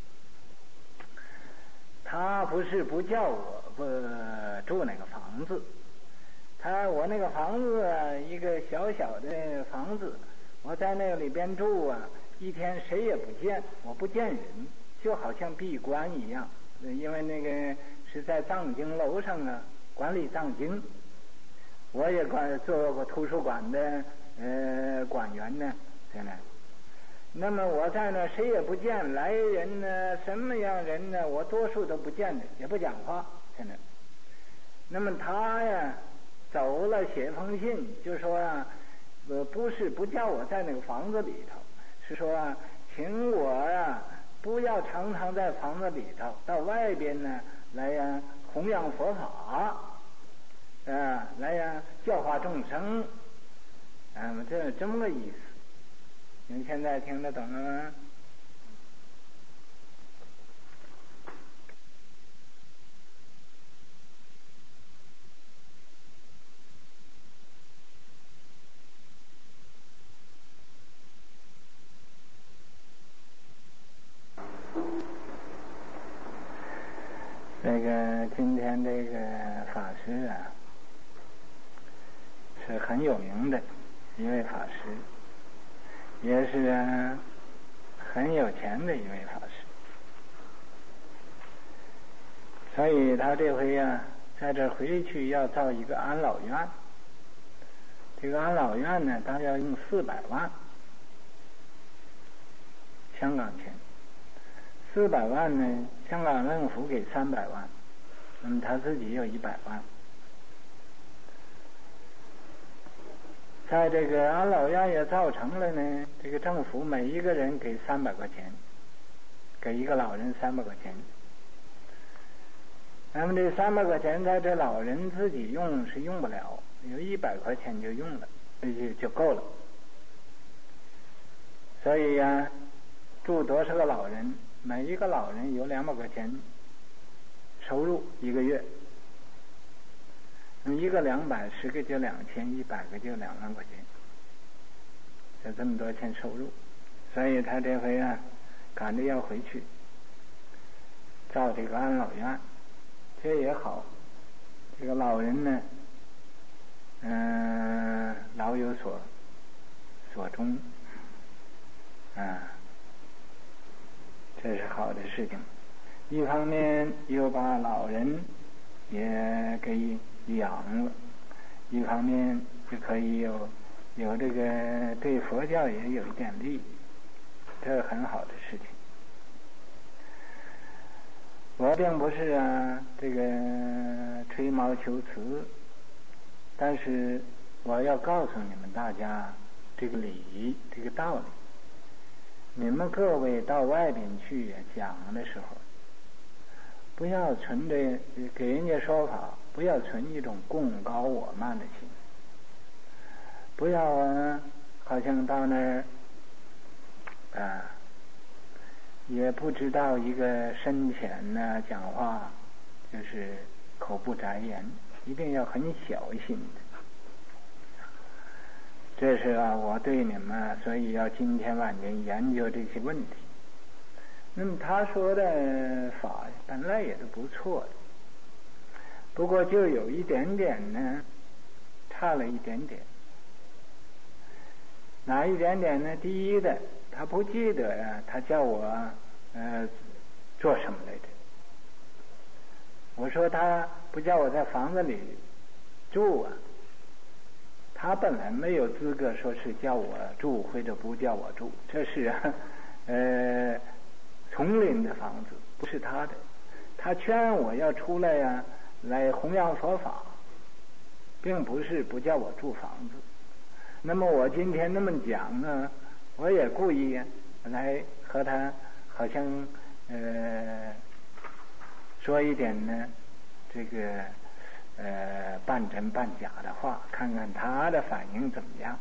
他不是不叫我不住那个房子，他我那个房子啊，一个小小的房子，我在那个里边住啊，一天谁也不见，我不见人，就好像闭关一样。因为那个是在藏经楼上啊，管理藏经，我也管做过图书馆的呃馆员呢，在那。那么我在那谁也不见，来人呢，什么样人呢，我多数都不见的，也不讲话，在那。那么他呀走了，写封信，就说啊，呃，不是不叫我在那个房子里头，是说啊，请我呀不要常常在房子里头，到外边呢来呀弘扬佛法，啊，来呀教化众生，嗯，这这么个意思。你们现在听得懂了吗？这个今天这个法师啊，是很有名的一位法师，也是、啊、很有钱的一位法师，所以他这回啊，在这回去要造一个安老院。这个安老院呢，他要用四百万香港钱，四百万呢，香港政府给三百万，那么他自己有一百万。在这个安老院也造成了呢，这个政府每一个人给三百块钱，给一个老人三百块钱。那么这三百块钱在这老人自己用是用不了，有一百块钱就用了，就就够了。所以呀、啊，住多少个老人，每一个老人有两百块钱收入一个月。一个两百，十个就两千，一百个就两万块钱，就这么多钱收入。所以他这回啊，赶着要回去造这个安老院，这也好。这个老人呢，嗯、呃，老有所所终，啊，这是好的事情。一方面又把老人也给养了，一方面就可以有有这个对佛教也有一点利益，这是很好的事情。我并不是啊这个吹毛求疵，但是我要告诉你们大家这个理这个道理。你们各位到外边去讲的时候，不要存着给人家说法，不要存一种贡高我慢的心，不要啊，好像到那儿啊，也不知道一个深浅呢、啊，讲话就是口不择言，一定要很小心的。这是啊，我对你们，所以要今天晚间研究这些问题。那么他说的法本来也是不错的，不过就有一点点呢，差了一点点。哪一点点呢？第一的，他不记得呀、啊，他叫我呃做什么来着？我说他不叫我在房子里住啊，他本来没有资格说是叫我住或者不叫我住，这是啊呃丛林的房子，不是他的。他劝我要出来呀、啊，来弘扬佛法，并不是不叫我住房子。那么我今天那么讲呢，我也故意来和他好像呃说一点呢这个呃半真半假的话，看看他的反应怎么样。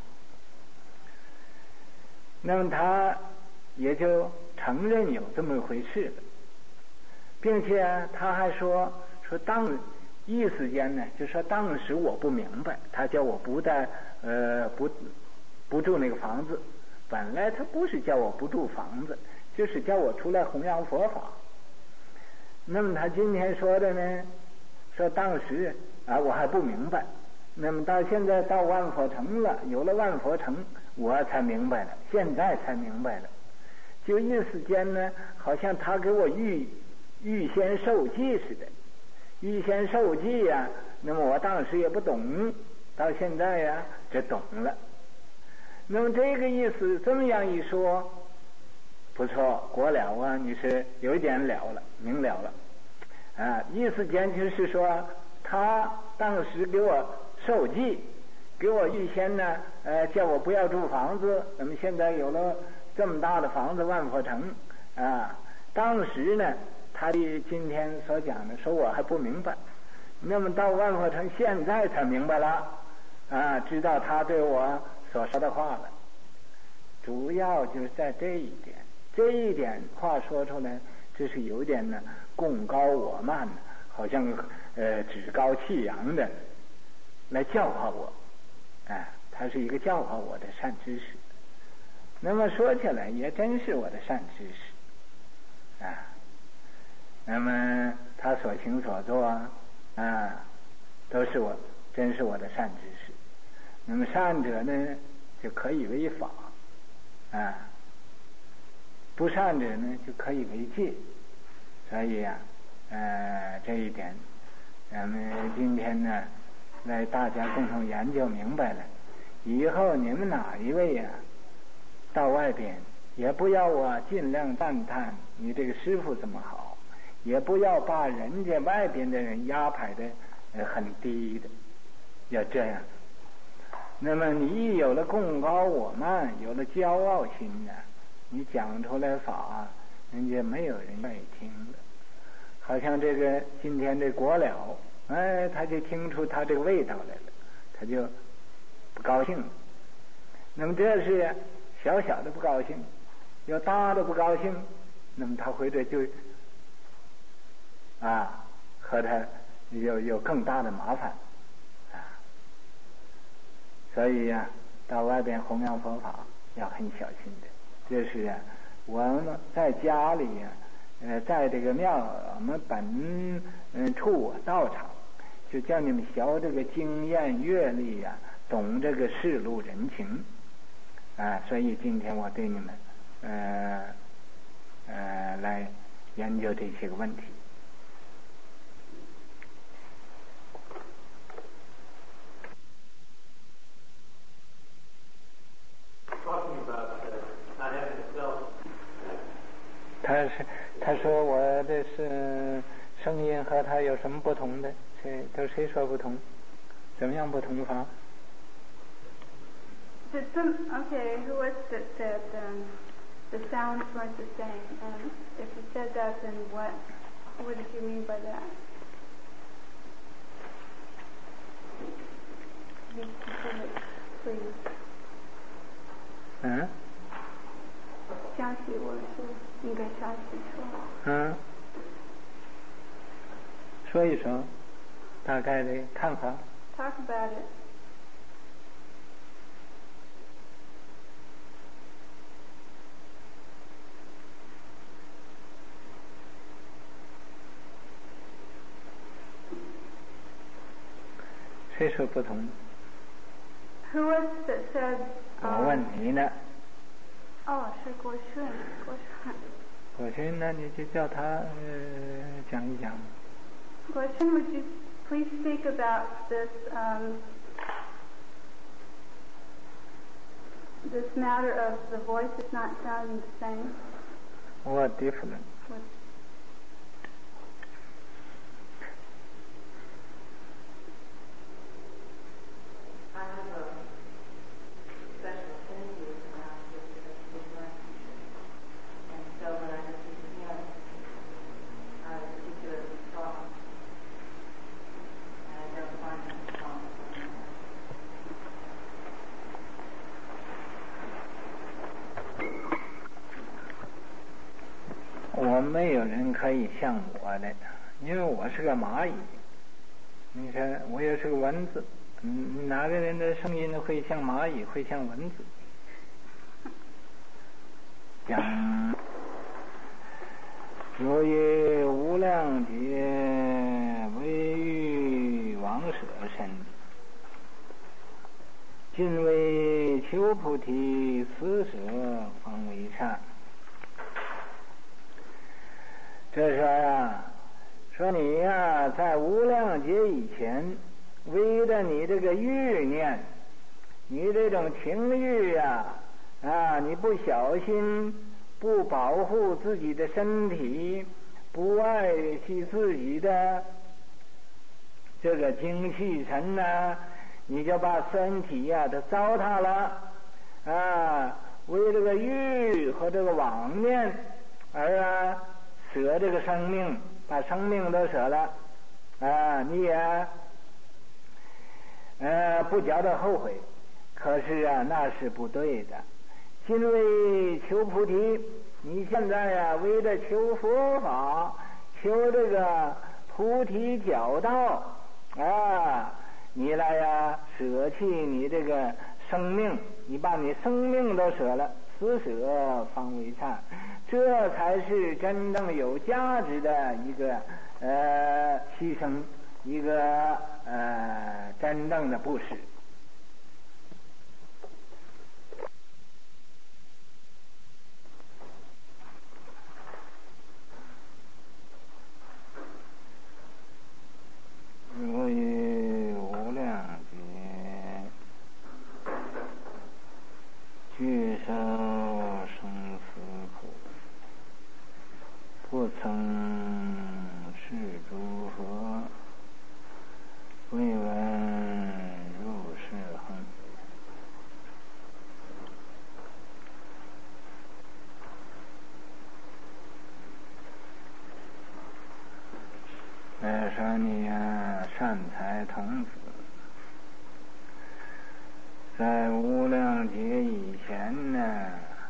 那么他也就承认有这么一回事了，并且他还说说当意思间呢，就说当时我不明白，他叫我不在呃不不住那个房子，本来他不是叫我不住房子，就是叫我出来弘扬佛法。那么他今天说的呢，说当时啊我还不明白，那么到现在到万佛城了，有了万佛城，我才明白了，现在才明白了。就意思间呢，好像他给我预预先受记似的，预先受记呀、啊，那么我当时也不懂，到现在呀、啊、这懂了。那么这个意思这么样一说，不错，果了啊，你是有一点了了，明了了啊。意思间就是说，他当时给我受记，给我预先呢，呃，叫我不要住房子。那么现在有了这么大的房子，万佛城啊。当时呢，他的今天所讲的，说我还不明白。那么到万佛城，现在才明白了啊，知道他对我所说的话了。主要就是在这一点，这一点话说出来，这是有点呢贡高我慢，好像呃趾高气扬的来教化我，啊，他是一个教化我的善知识。那么说起来，也真是我的善知识，啊，那么他所行所作啊，都是我，真是我的善知识。那么善者呢，就可以为法。啊，不善者呢就可以为戒，所以呀、啊，呃，这一点，咱们今天呢，来大家共同研究明白了。以后你们哪一位呀、啊，到外边也不要我尽量赞叹你这个师父怎么好，也不要把人家外边的人压排的呃很低的，要这样。那么你一有了贡高我慢，有了骄傲心呢，你讲出来法，人家没有人愿意听了。好像这个今天这果了，哎，他就听出他这个味道来了，他就不高兴了。那么这是小小的不高兴，有大的不高兴，那么他回头就啊和他有有更大的麻烦。所以呀、啊，到外边弘扬佛法要很小心的。这是啊，我们在家里呀、啊，呃，在这个庙，我们本嗯处啊道场，就叫你们学这个经验阅历呀、啊，懂这个世路人情啊。所以今天我对你们呃呃来研究这些个问题。他是他说我的是声音和他有什么不同的？谁都谁说不同？怎么样不同法 Did some okay? Who was it that said um, the sounds weren't the same? And if you said that, then what? What did you mean by that? Be specific, please. 嗯。 详细我是应该详细说。 嗯。说一说，大概的看法。 Talk about it. 谁说不同 Who was that said? 我问你呢。 哦，是国顺，国顺。 国轩，那你就叫他呃讲一讲。 Question, would you please speak about this um, this matter of the voice is not sounding the same? What different? What? I have a special affinity with the master because he was my teacher. And so when I listen to him, I particularly strong. And I don't find him strong anymore. 我没有人可以像我的，因为我是个蚂蚁。你看，我也是个蚊子。嗯，哪个人的声音会像蚂蚁，会像蚊子？讲，由于无量劫为欲王舍身，今为求菩提，施舍方为善。这说呀，说你呀，在无量劫以前，为了你这个欲念，你这种情欲呀，啊，你不小心，不保护自己的身体，不爱惜自己的这个精气神呐，你就把身体呀都糟蹋了啊！为这个欲和这个妄念而啊舍这个生命，把生命都舍了啊！你也呃不觉得后悔，可是啊那是不对的。因为求菩提，你现在呀、啊、为了求佛法，求这个菩提教道啊，你来呀、啊、舍弃你这个生命，你把你生命都舍了，施舍方为善，这才是真正有价值的一个呃牺牲，一个呃真正的布施。由于无量劫具受生死苦，不曾是诸佛，未闻入世恒。呃，说你呀，善财童子，在无量劫以前呢，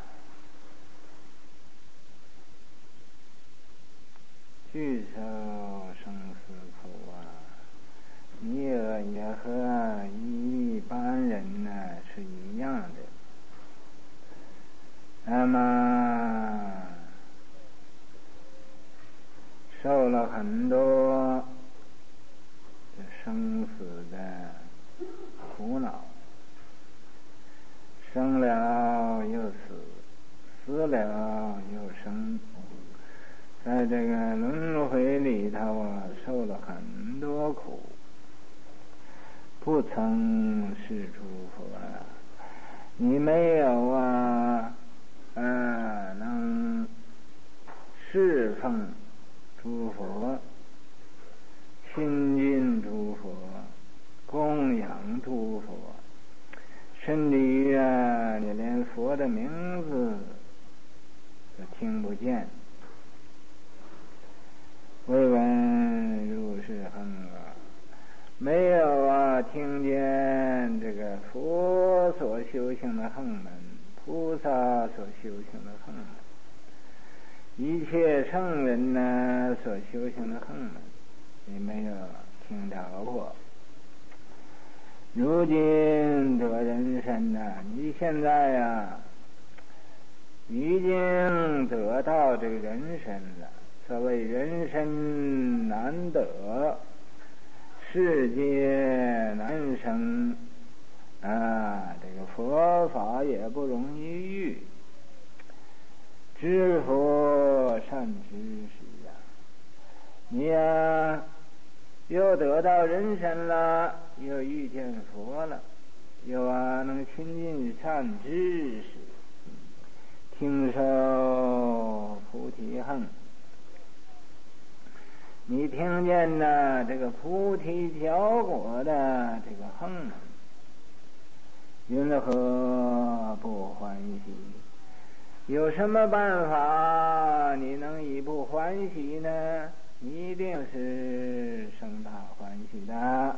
具受生死苦啊，你也和一般人呢是一样的。那么受了很多生死的苦恼，生了又死，死了又生，在这个轮回里头啊，受了很多苦，不曾是诸佛啊，你没有啊，呃，能侍奉诸佛，亲近诸佛，供养诸佛，甚至于啊，你连佛的名字都听不见，未闻入世恒啊，没有啊听见这个佛所修行的横门，菩萨所修行的横门，一切圣人呢所修行的横门，你没有听着过。如今得人身呢，你现在呀、啊、已经得到这个人身了。所谓人身难得，世界难生啊，这个佛法也不容易遇。 知佛善知识啊，你呀又得到人身了，又遇见佛了，又啊能亲近善知识，听受菩提行。你听见呢这个菩提教果的这个行，云何不欢喜？有什么办法你能以不欢喜呢？一定是生大欢喜的。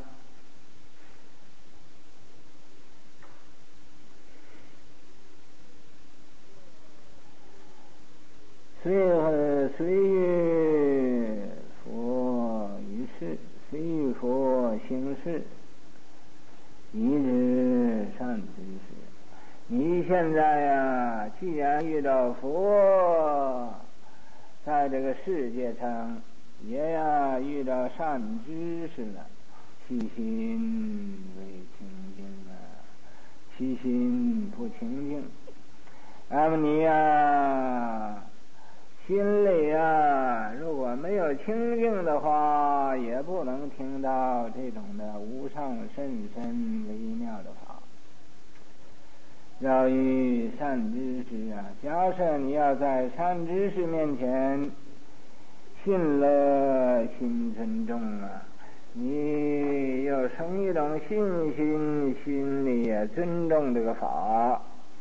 虽虽遇佛于世，虽遇佛行事，一日善知识。你现在呀，既然遇到佛，在这个世界上也呀遇到善知识了，其心为清净啊，其心不清净，那么你呀心里呀如果没有清净的话，也不能听到这种的无上甚深微妙的法。要遇善知识啊，假设你要在善知识面前信了心尊重啊，你要生一种信心，心里也尊重这个法，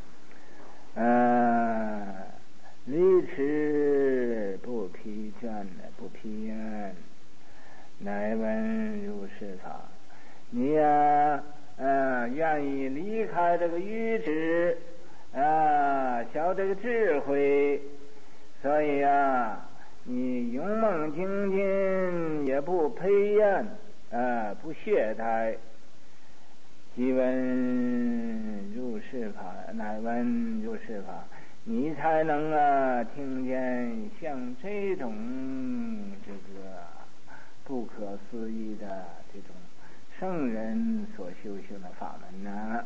呃，离持不疲倦的不疲厌，乃闻如是法。你呀呃，愿意离开这个愚痴，啊，晓这个智慧，所以啊，你勇猛精进，也不疲厌，啊，不懈怠。即闻入世法，乃闻入世法，你才能啊听见像这种这个不可思议的这种圣人所修行的法门呢。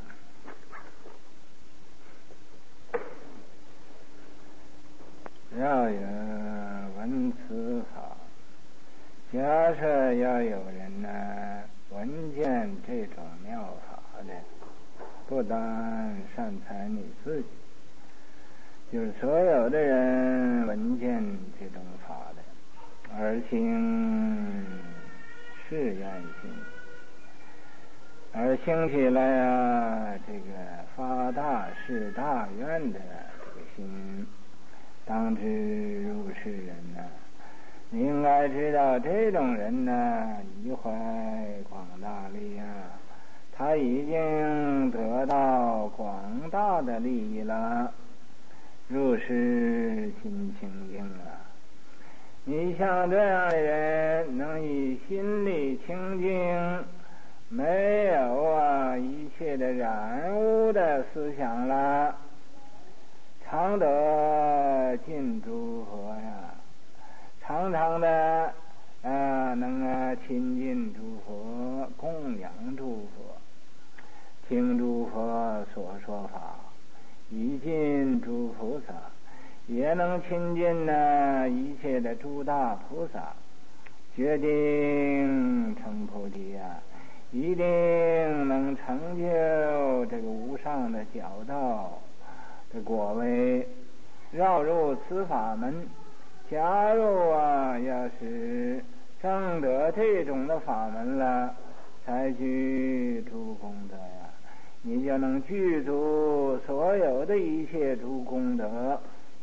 要有闻此法，假设要有人呢闻见这种妙法的，不但善财你自己，就是所有的人闻见这种法的，而行誓愿心，而兴起来啊，这个发大誓大愿的这个心，当知如是人呢、啊。你应该知道，这种人呢，一怀广大利啊，他已经得到广大的利益了，入世心清净啊。你像这样的人，能以心里清净，没有啊一切的染污的思想了，常得尽诸佛呀，常常的啊能啊亲近诸佛，供养诸佛，听诸佛所说法，以尽诸菩萨，也能亲近呢一切的诸大菩萨，决定成菩提呀，一定能成就这个无上的教道的果位。绕入此法门，假如啊要是证得这种的法门了，才具诸功德呀，你就能具足所有的一切诸功德，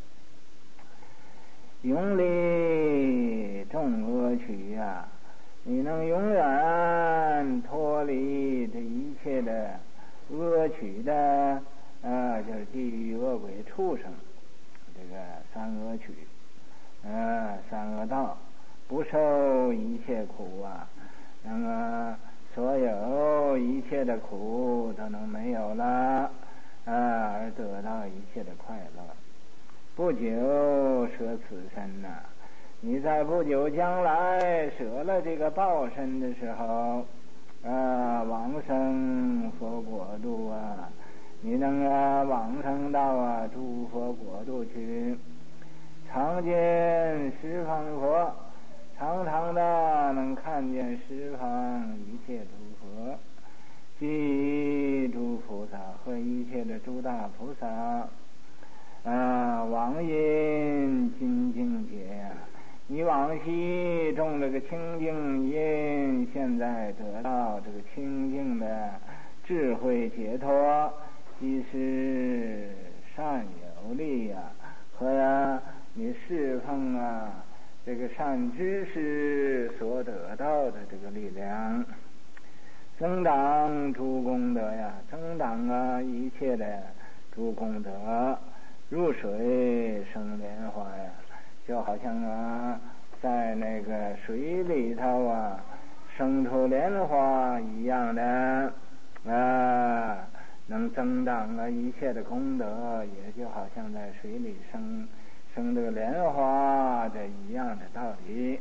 永离众恶趣呀，你能永远脱离这一切的恶趣的啊，就是地狱恶鬼畜生这个三恶趣，呃，三恶道，不受一切苦啊，那么所有一切的苦都能没有了，啊，而得到一切的快乐。不久舍此身呐、啊，你在不久将来舍了这个报身的时候，啊，往生佛国度啊，你能啊往生到啊诸佛国度去， 常见十方佛，常常的能看见十方一切诸佛，即诸菩萨和一切的诸大菩萨，啊，往因今境界呀、啊，你往昔种这个清净因，现在得到这个清净的智慧解脱，即是善有力呀、啊，和呀你侍奉啊这个善知识所得到的这个力量，增长诸功德呀，增长啊一切的诸功德，入水生莲花呀，就好像啊在那个水里头啊生出莲花一样的啊，能增长啊一切的功德，也就好像在水里生生这个莲花这一样的道理。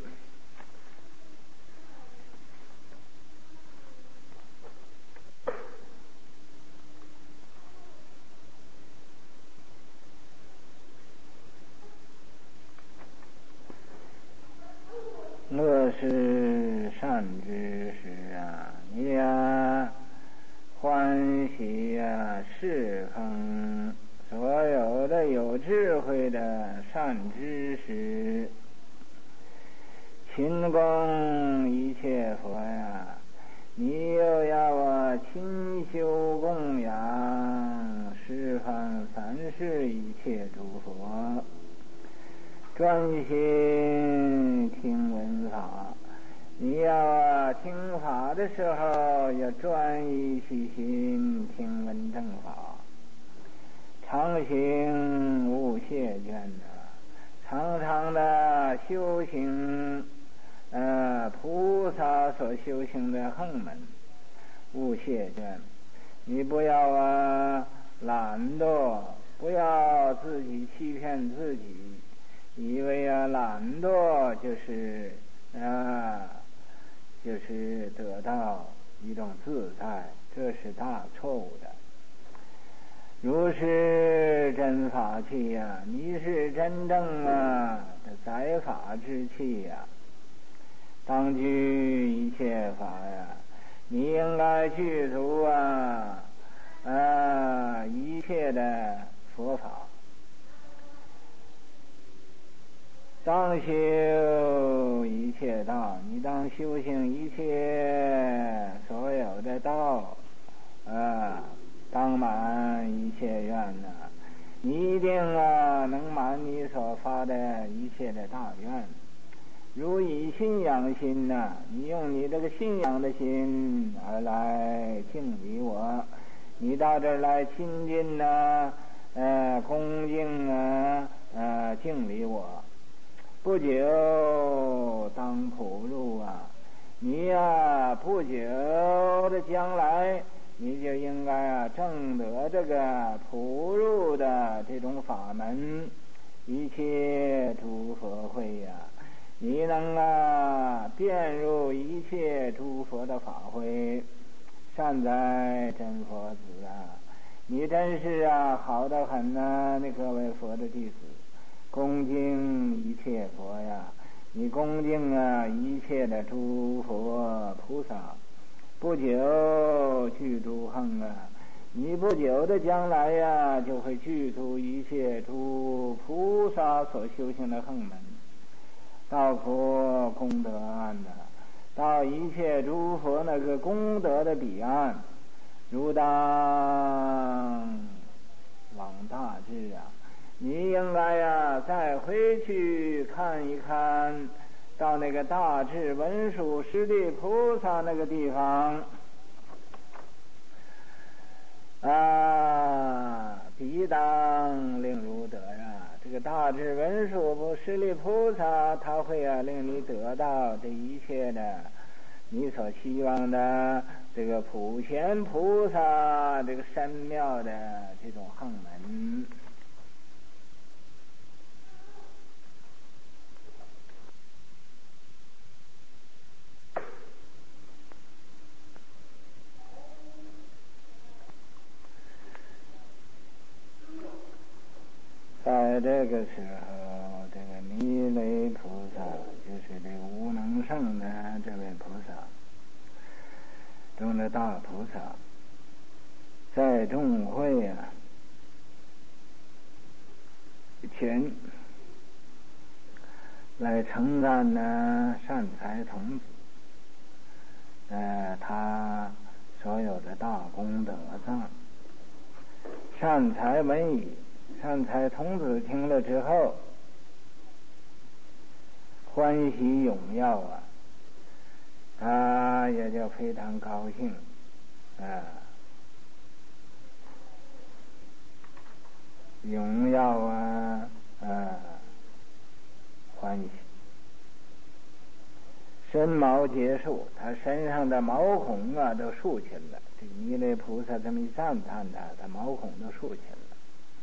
乐是善知识啊，你呀欢喜呀侍奉所有的有智慧的善知识，勤供一切佛呀，你又要啊勤修供养十方三世一切诸佛，专心听闻法，你要啊听法的时候要专一细心听闻正法，常行无懈倦的，常常的修行呃菩萨所修行的横门，无懈倦。你不要啊懒惰，不要自己欺骗自己，以为啊懒惰就是啊就是得到一种自在，这是大错误的。如是真法器呀、啊，你是真正啊的载法之器呀、啊，当具一切法呀，你应该具足啊啊一切的佛法，当修一切道，你当修行一切所有的道啊，当满一切愿呐、啊，你一定啊能满你所发的一切的大愿。如以信仰心呐、啊，你用你这个信仰的心而来敬礼我，你到这儿来亲近呐、啊，呃恭敬啊，呃敬礼我。不久当普入啊，你呀、啊、不久的将来你就应该啊证得这个普入的这种法门，一切诸佛会呀、啊，你能啊遍入一切诸佛的法会，善哉真佛子啊，你真是啊好得很呐、啊！那各位佛的弟子，恭敬一切佛呀，你恭敬啊一切的诸佛菩萨，不久具诸横啊，你不久的将来呀就会具足一切诸菩萨所修行的横门，到佛功德岸的，到一切诸佛那个功德的彼岸，如当往大智啊，你应该呀再回去看一看，到那个大智文殊师利菩萨那个地方啊，必当令汝得呀。这个大智文殊师利菩萨，他会啊令你得到这一切的你所希望的这个普贤菩萨这个深妙的这种横门。在这个时候，这个弥勒菩萨，就是这个无能胜的这位菩萨，中的大菩萨，在众会啊前来称赞呢善财童子，呃，他所有的大功德藏。善财闻已，善财童子听了之后，欢喜踊跃啊，他也就非常高兴啊，踊跃啊啊，欢喜。身毛结束，他身上的毛孔啊都竖起了。这个弥勒菩萨这么一赞叹他，他毛孔都竖起了，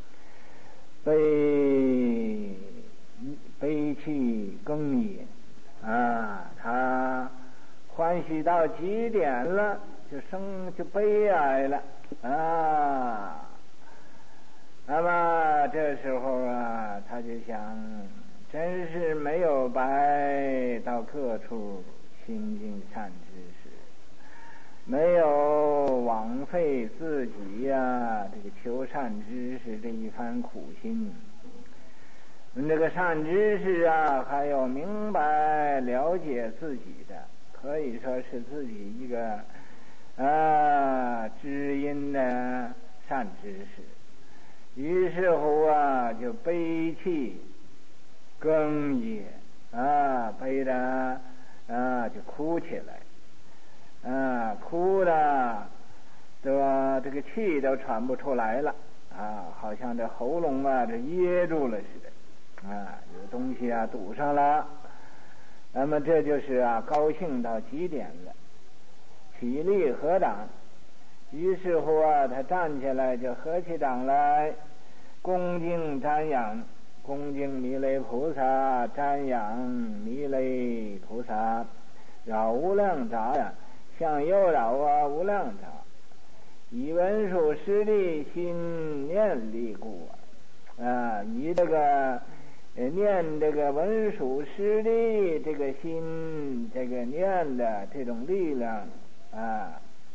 悲悲泣更也啊，他欢喜到极点了，就生就悲哀了啊。那么这时候啊，他就想，真是没有白到各处亲近善知识，没有枉费自己呀、啊、这个求善知识这一番苦心。这个善知识啊，还有明白了解自己的，可以说是自己一个啊知音的善知识。于是乎啊，就悲泣更也啊，悲的啊就哭起来，啊哭的这个这个气都喘不出来了啊，好像这喉咙啊这噎住了似的啊，有东西啊堵上了。那么这就是啊高兴到极点了，起立合掌。于是乎啊，他站起来就合起掌来，恭敬瞻仰，恭敬弥勒菩萨，瞻仰弥勒菩萨，绕无量匝呀，向右绕啊无量匝，以文殊师利心念力故啊，啊以这个念这个文殊师利这个心这个念的这种力量啊。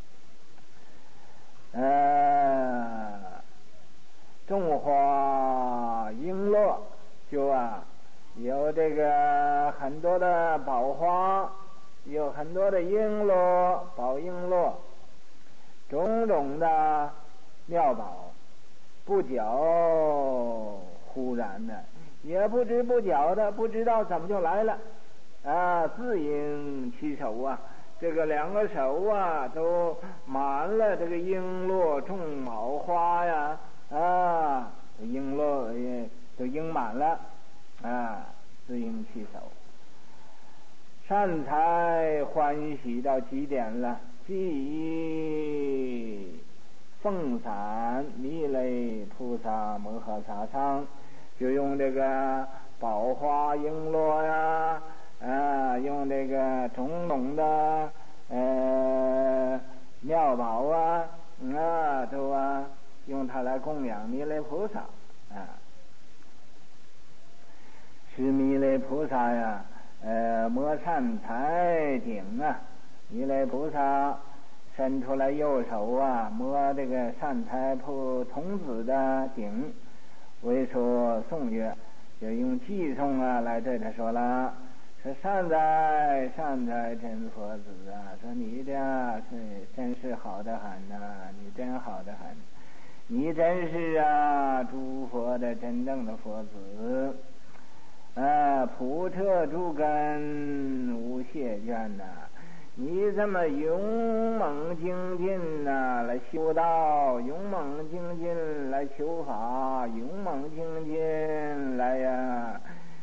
呃，种花璎珞就啊，有这个很多的宝花，有很多的璎珞、宝璎珞，种种的妙宝，不久忽然的，也不知不觉的，不知道怎么就来了啊！自应其手啊。这个两个手啊都满了这个璎珞种宝花呀啊，璎珞也都应满了啊，自应其手。善财欢喜到极点了，即奉伞弥勒菩萨摩诃萨上，就用这个宝花璎珞呀啊，用这个种种的呃妙宝啊啊都啊用它来供养弥勒菩萨啊，是弥勒菩萨呀，呃摩善财顶啊，弥勒菩萨伸出来右手啊，摸这个善财普童子的顶，为说颂曰，就用偈颂啊来对他说了。说善哉善哉真佛子啊，说你的是真是好的很呐、啊，你真好的很，你真是啊诸佛的真正的佛子啊，普彻诸根无懈倦呐、啊，你这么勇猛精进呐、啊、来修道，勇猛精进来求法，勇猛精进来呀、啊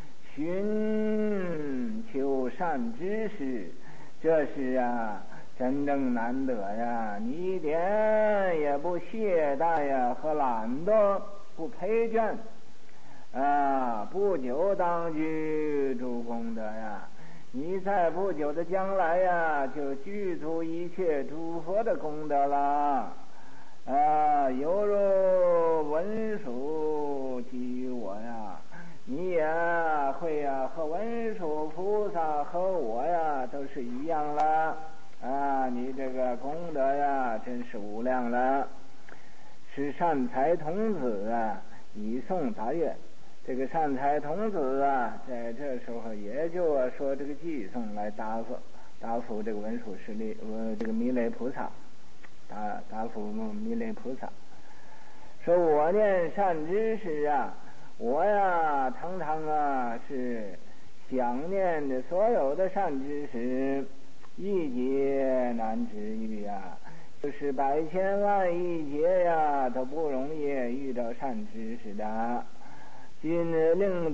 寻求善知识，这是啊真正难得呀！你一点也不懈怠呀和懒惰，不疲倦啊！不久当具诸功德呀！你在不久的将来呀，就具足一切诸佛的功德了啊！犹如文殊给予我呀。 你呀会呀和文殊菩萨和我呀都是一样了啊！你这个功德呀真是无量了。是善财童子啊，以诵达愿。这个善财童子啊，在这时候也就说这个寄送来答复答复这个文殊师利呃这个弥勒菩萨，答答复弥勒菩萨，说我念善知识啊，我呀常常啊是想念的所有的善知识，一劫难知遇呀，就是百千万亿劫呀都不容易遇到善知识的。今令得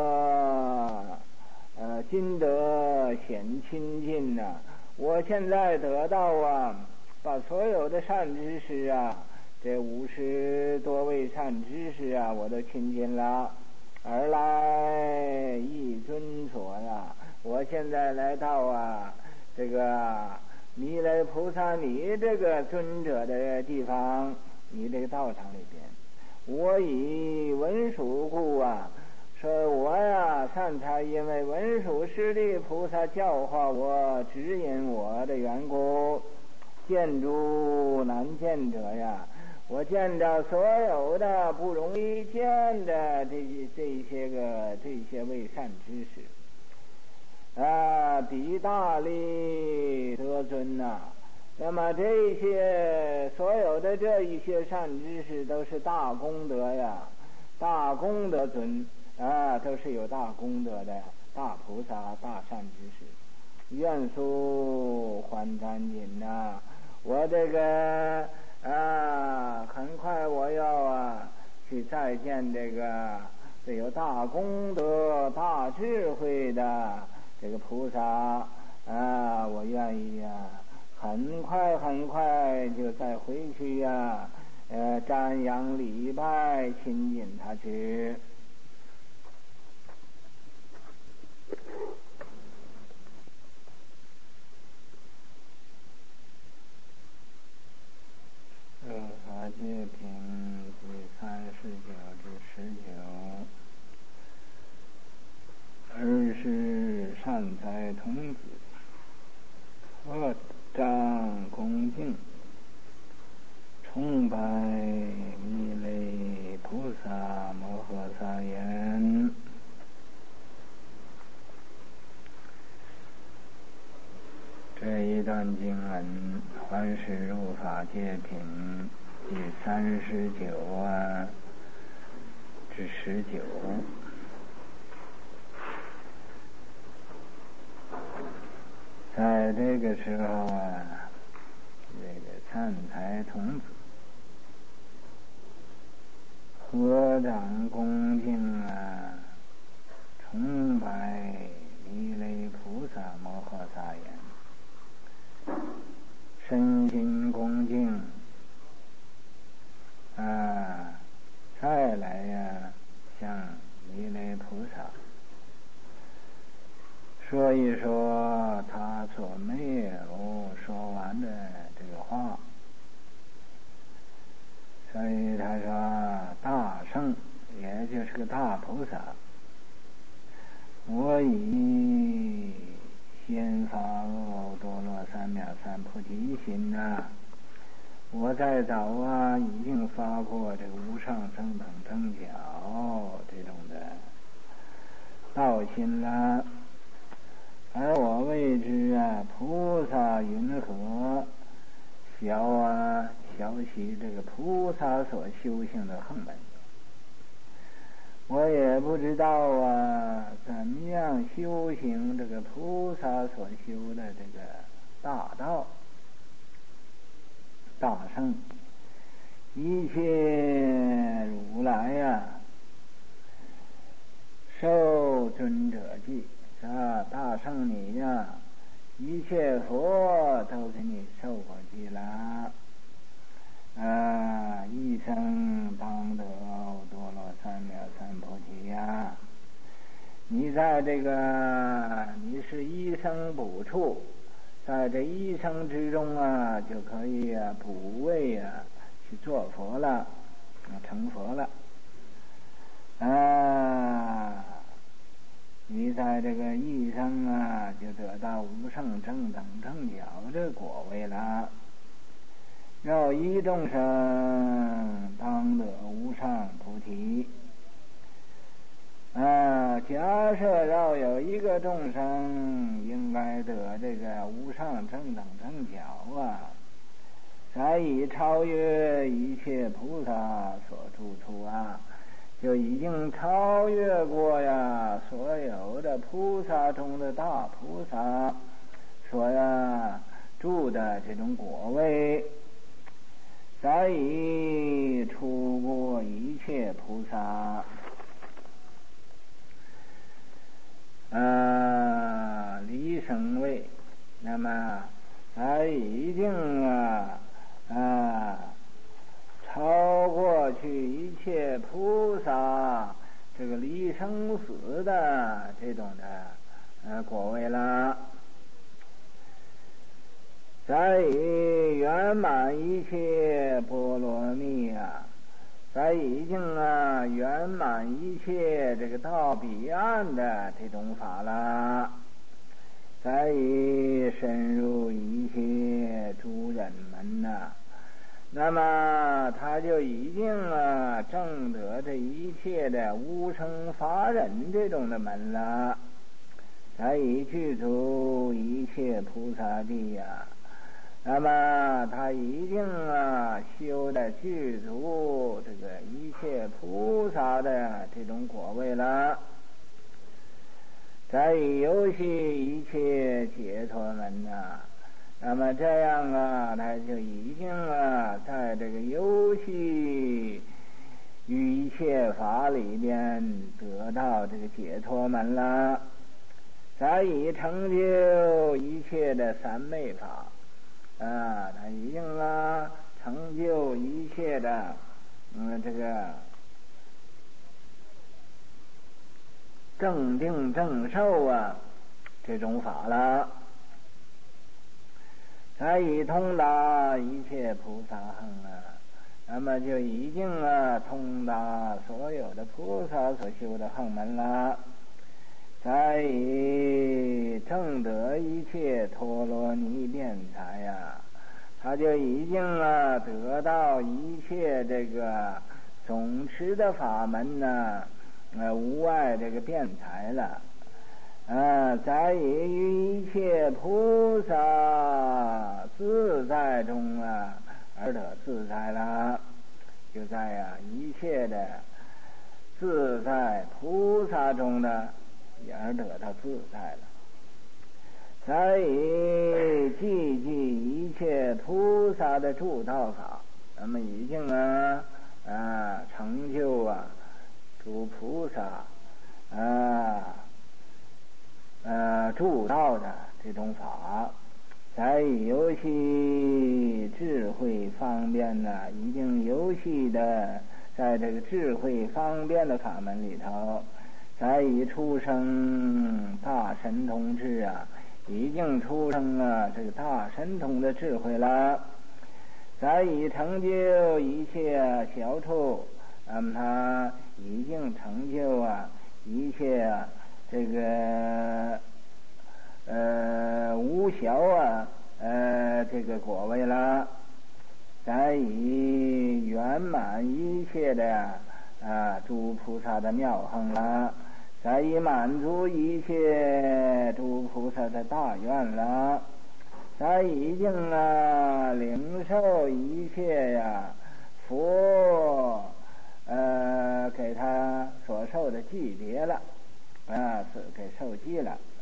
呃今得显亲近呐、啊，我现在得到啊，把所有的善知识啊，这五十多位善知识啊，我都亲近了。而来一尊所呀，我现在来到啊这个弥勒菩萨你这个尊者的地方，你这个道场里边。我以文殊故啊，说我呀善财，因为文殊师利菩萨教化我、指引我的缘故，见诸难见者呀，我见着所有的不容易见的这些这些个这些位善知识啊，彼大利得尊呐、啊。那么这些所有的这一些善知识都是大功德呀，大功德尊啊，都是有大功德的大菩萨、大善知识。愿速还暂紧呐，我这个啊，很快我要啊去再见这个这有大功德、大智慧的这个菩萨啊，我愿意呀、啊。很快很快就再回去呀、啊，呃，瞻仰礼拜，亲近他去。六法界品第三十九至十九，二是善财童子，合掌恭敬。崇拜弥勒菩萨摩诃萨言：这一段经文还是入法界品第三十九啊至十九。在这个时候啊，这个善财童子合掌恭敬啊，崇拜弥勒菩萨摩诃萨言，身心恭敬啊，再来呀、啊、向弥勒菩萨说一说他所没有说完的这个话。所以他说大圣也就是个大菩萨，我以先发阿多罗三藐三菩提心呐、啊，我在早啊已经发过这个无上正等正觉这种的道心了，而我谓之啊菩萨云何小啊小习这个菩萨所修行的横门，我也不知道啊怎么样修行这个菩萨所修的这个大道大圣，一切如来呀、啊、受尊者记啊，大圣你呀、啊、一切佛都给你受过记了啊，一生当得阿多罗三藐三菩提呀、啊！你在这个你是一生补处，在这一生之中啊，就可以啊补位啊去做佛了，成佛了啊！ 你在这个一生啊，就得到无上正等正觉这果位了。要一众生当得无上菩提。啊，假设要有一个众生应该得这个无上正等正觉啊，才以超越一切菩萨所住处啊，就已经超越过呀所有的菩萨中的大菩萨所呀住的这种果位，才以出过一切菩萨。啊，离生位，那么他已经啊啊超过去一切菩萨这个离生死的这种的呃果位了，在于圆满一切波罗蜜啊，在已经啊圆满一切这个到彼岸的这种法了，在于深入一切诸人门呐、啊，那么他就已经啊证得这一切的无生法忍这种的门了，在于具足一切菩萨地呀、啊。那么他已经啊修的具足这个一切菩萨的这种果位了，在于游戏一切解脱门呐、啊，那么这样啊他就已经啊在这个游戏与一切法里边得到这个解脱门了，在于成就一切的三昧法啊，他已经啊成就一切的嗯这个正定正受啊这种法了，他已通达一切菩萨行啊，那么就已经啊通达所有的菩萨所修的行门了，在以证得一切陀罗尼辩才呀，他就已经啊得到一切这个总持的法门呢、呃，无碍这个辩才了。啊，在于一切菩萨自在中啊而得自在了，就在呀、啊、一切的自在菩萨中呢而得到自在了，在于寂寂一切菩萨的助道法，那么已经啊啊成就啊诸菩萨啊呃助道的这种法，在于游戏智慧方便呢，已经游戏的在这个智慧方便的法门里头，在于出生大神通智啊，已经出生了这个大神通的智慧了，在于成就一切小处，那么他已经成就啊一切啊这个呃无小啊呃这个果位了，在于圆满一切的啊诸菩萨的妙行了，在于满足一切诸菩萨的大愿了，在已经啊领受一切呀佛呃给他所受的具别了啊是给受记了，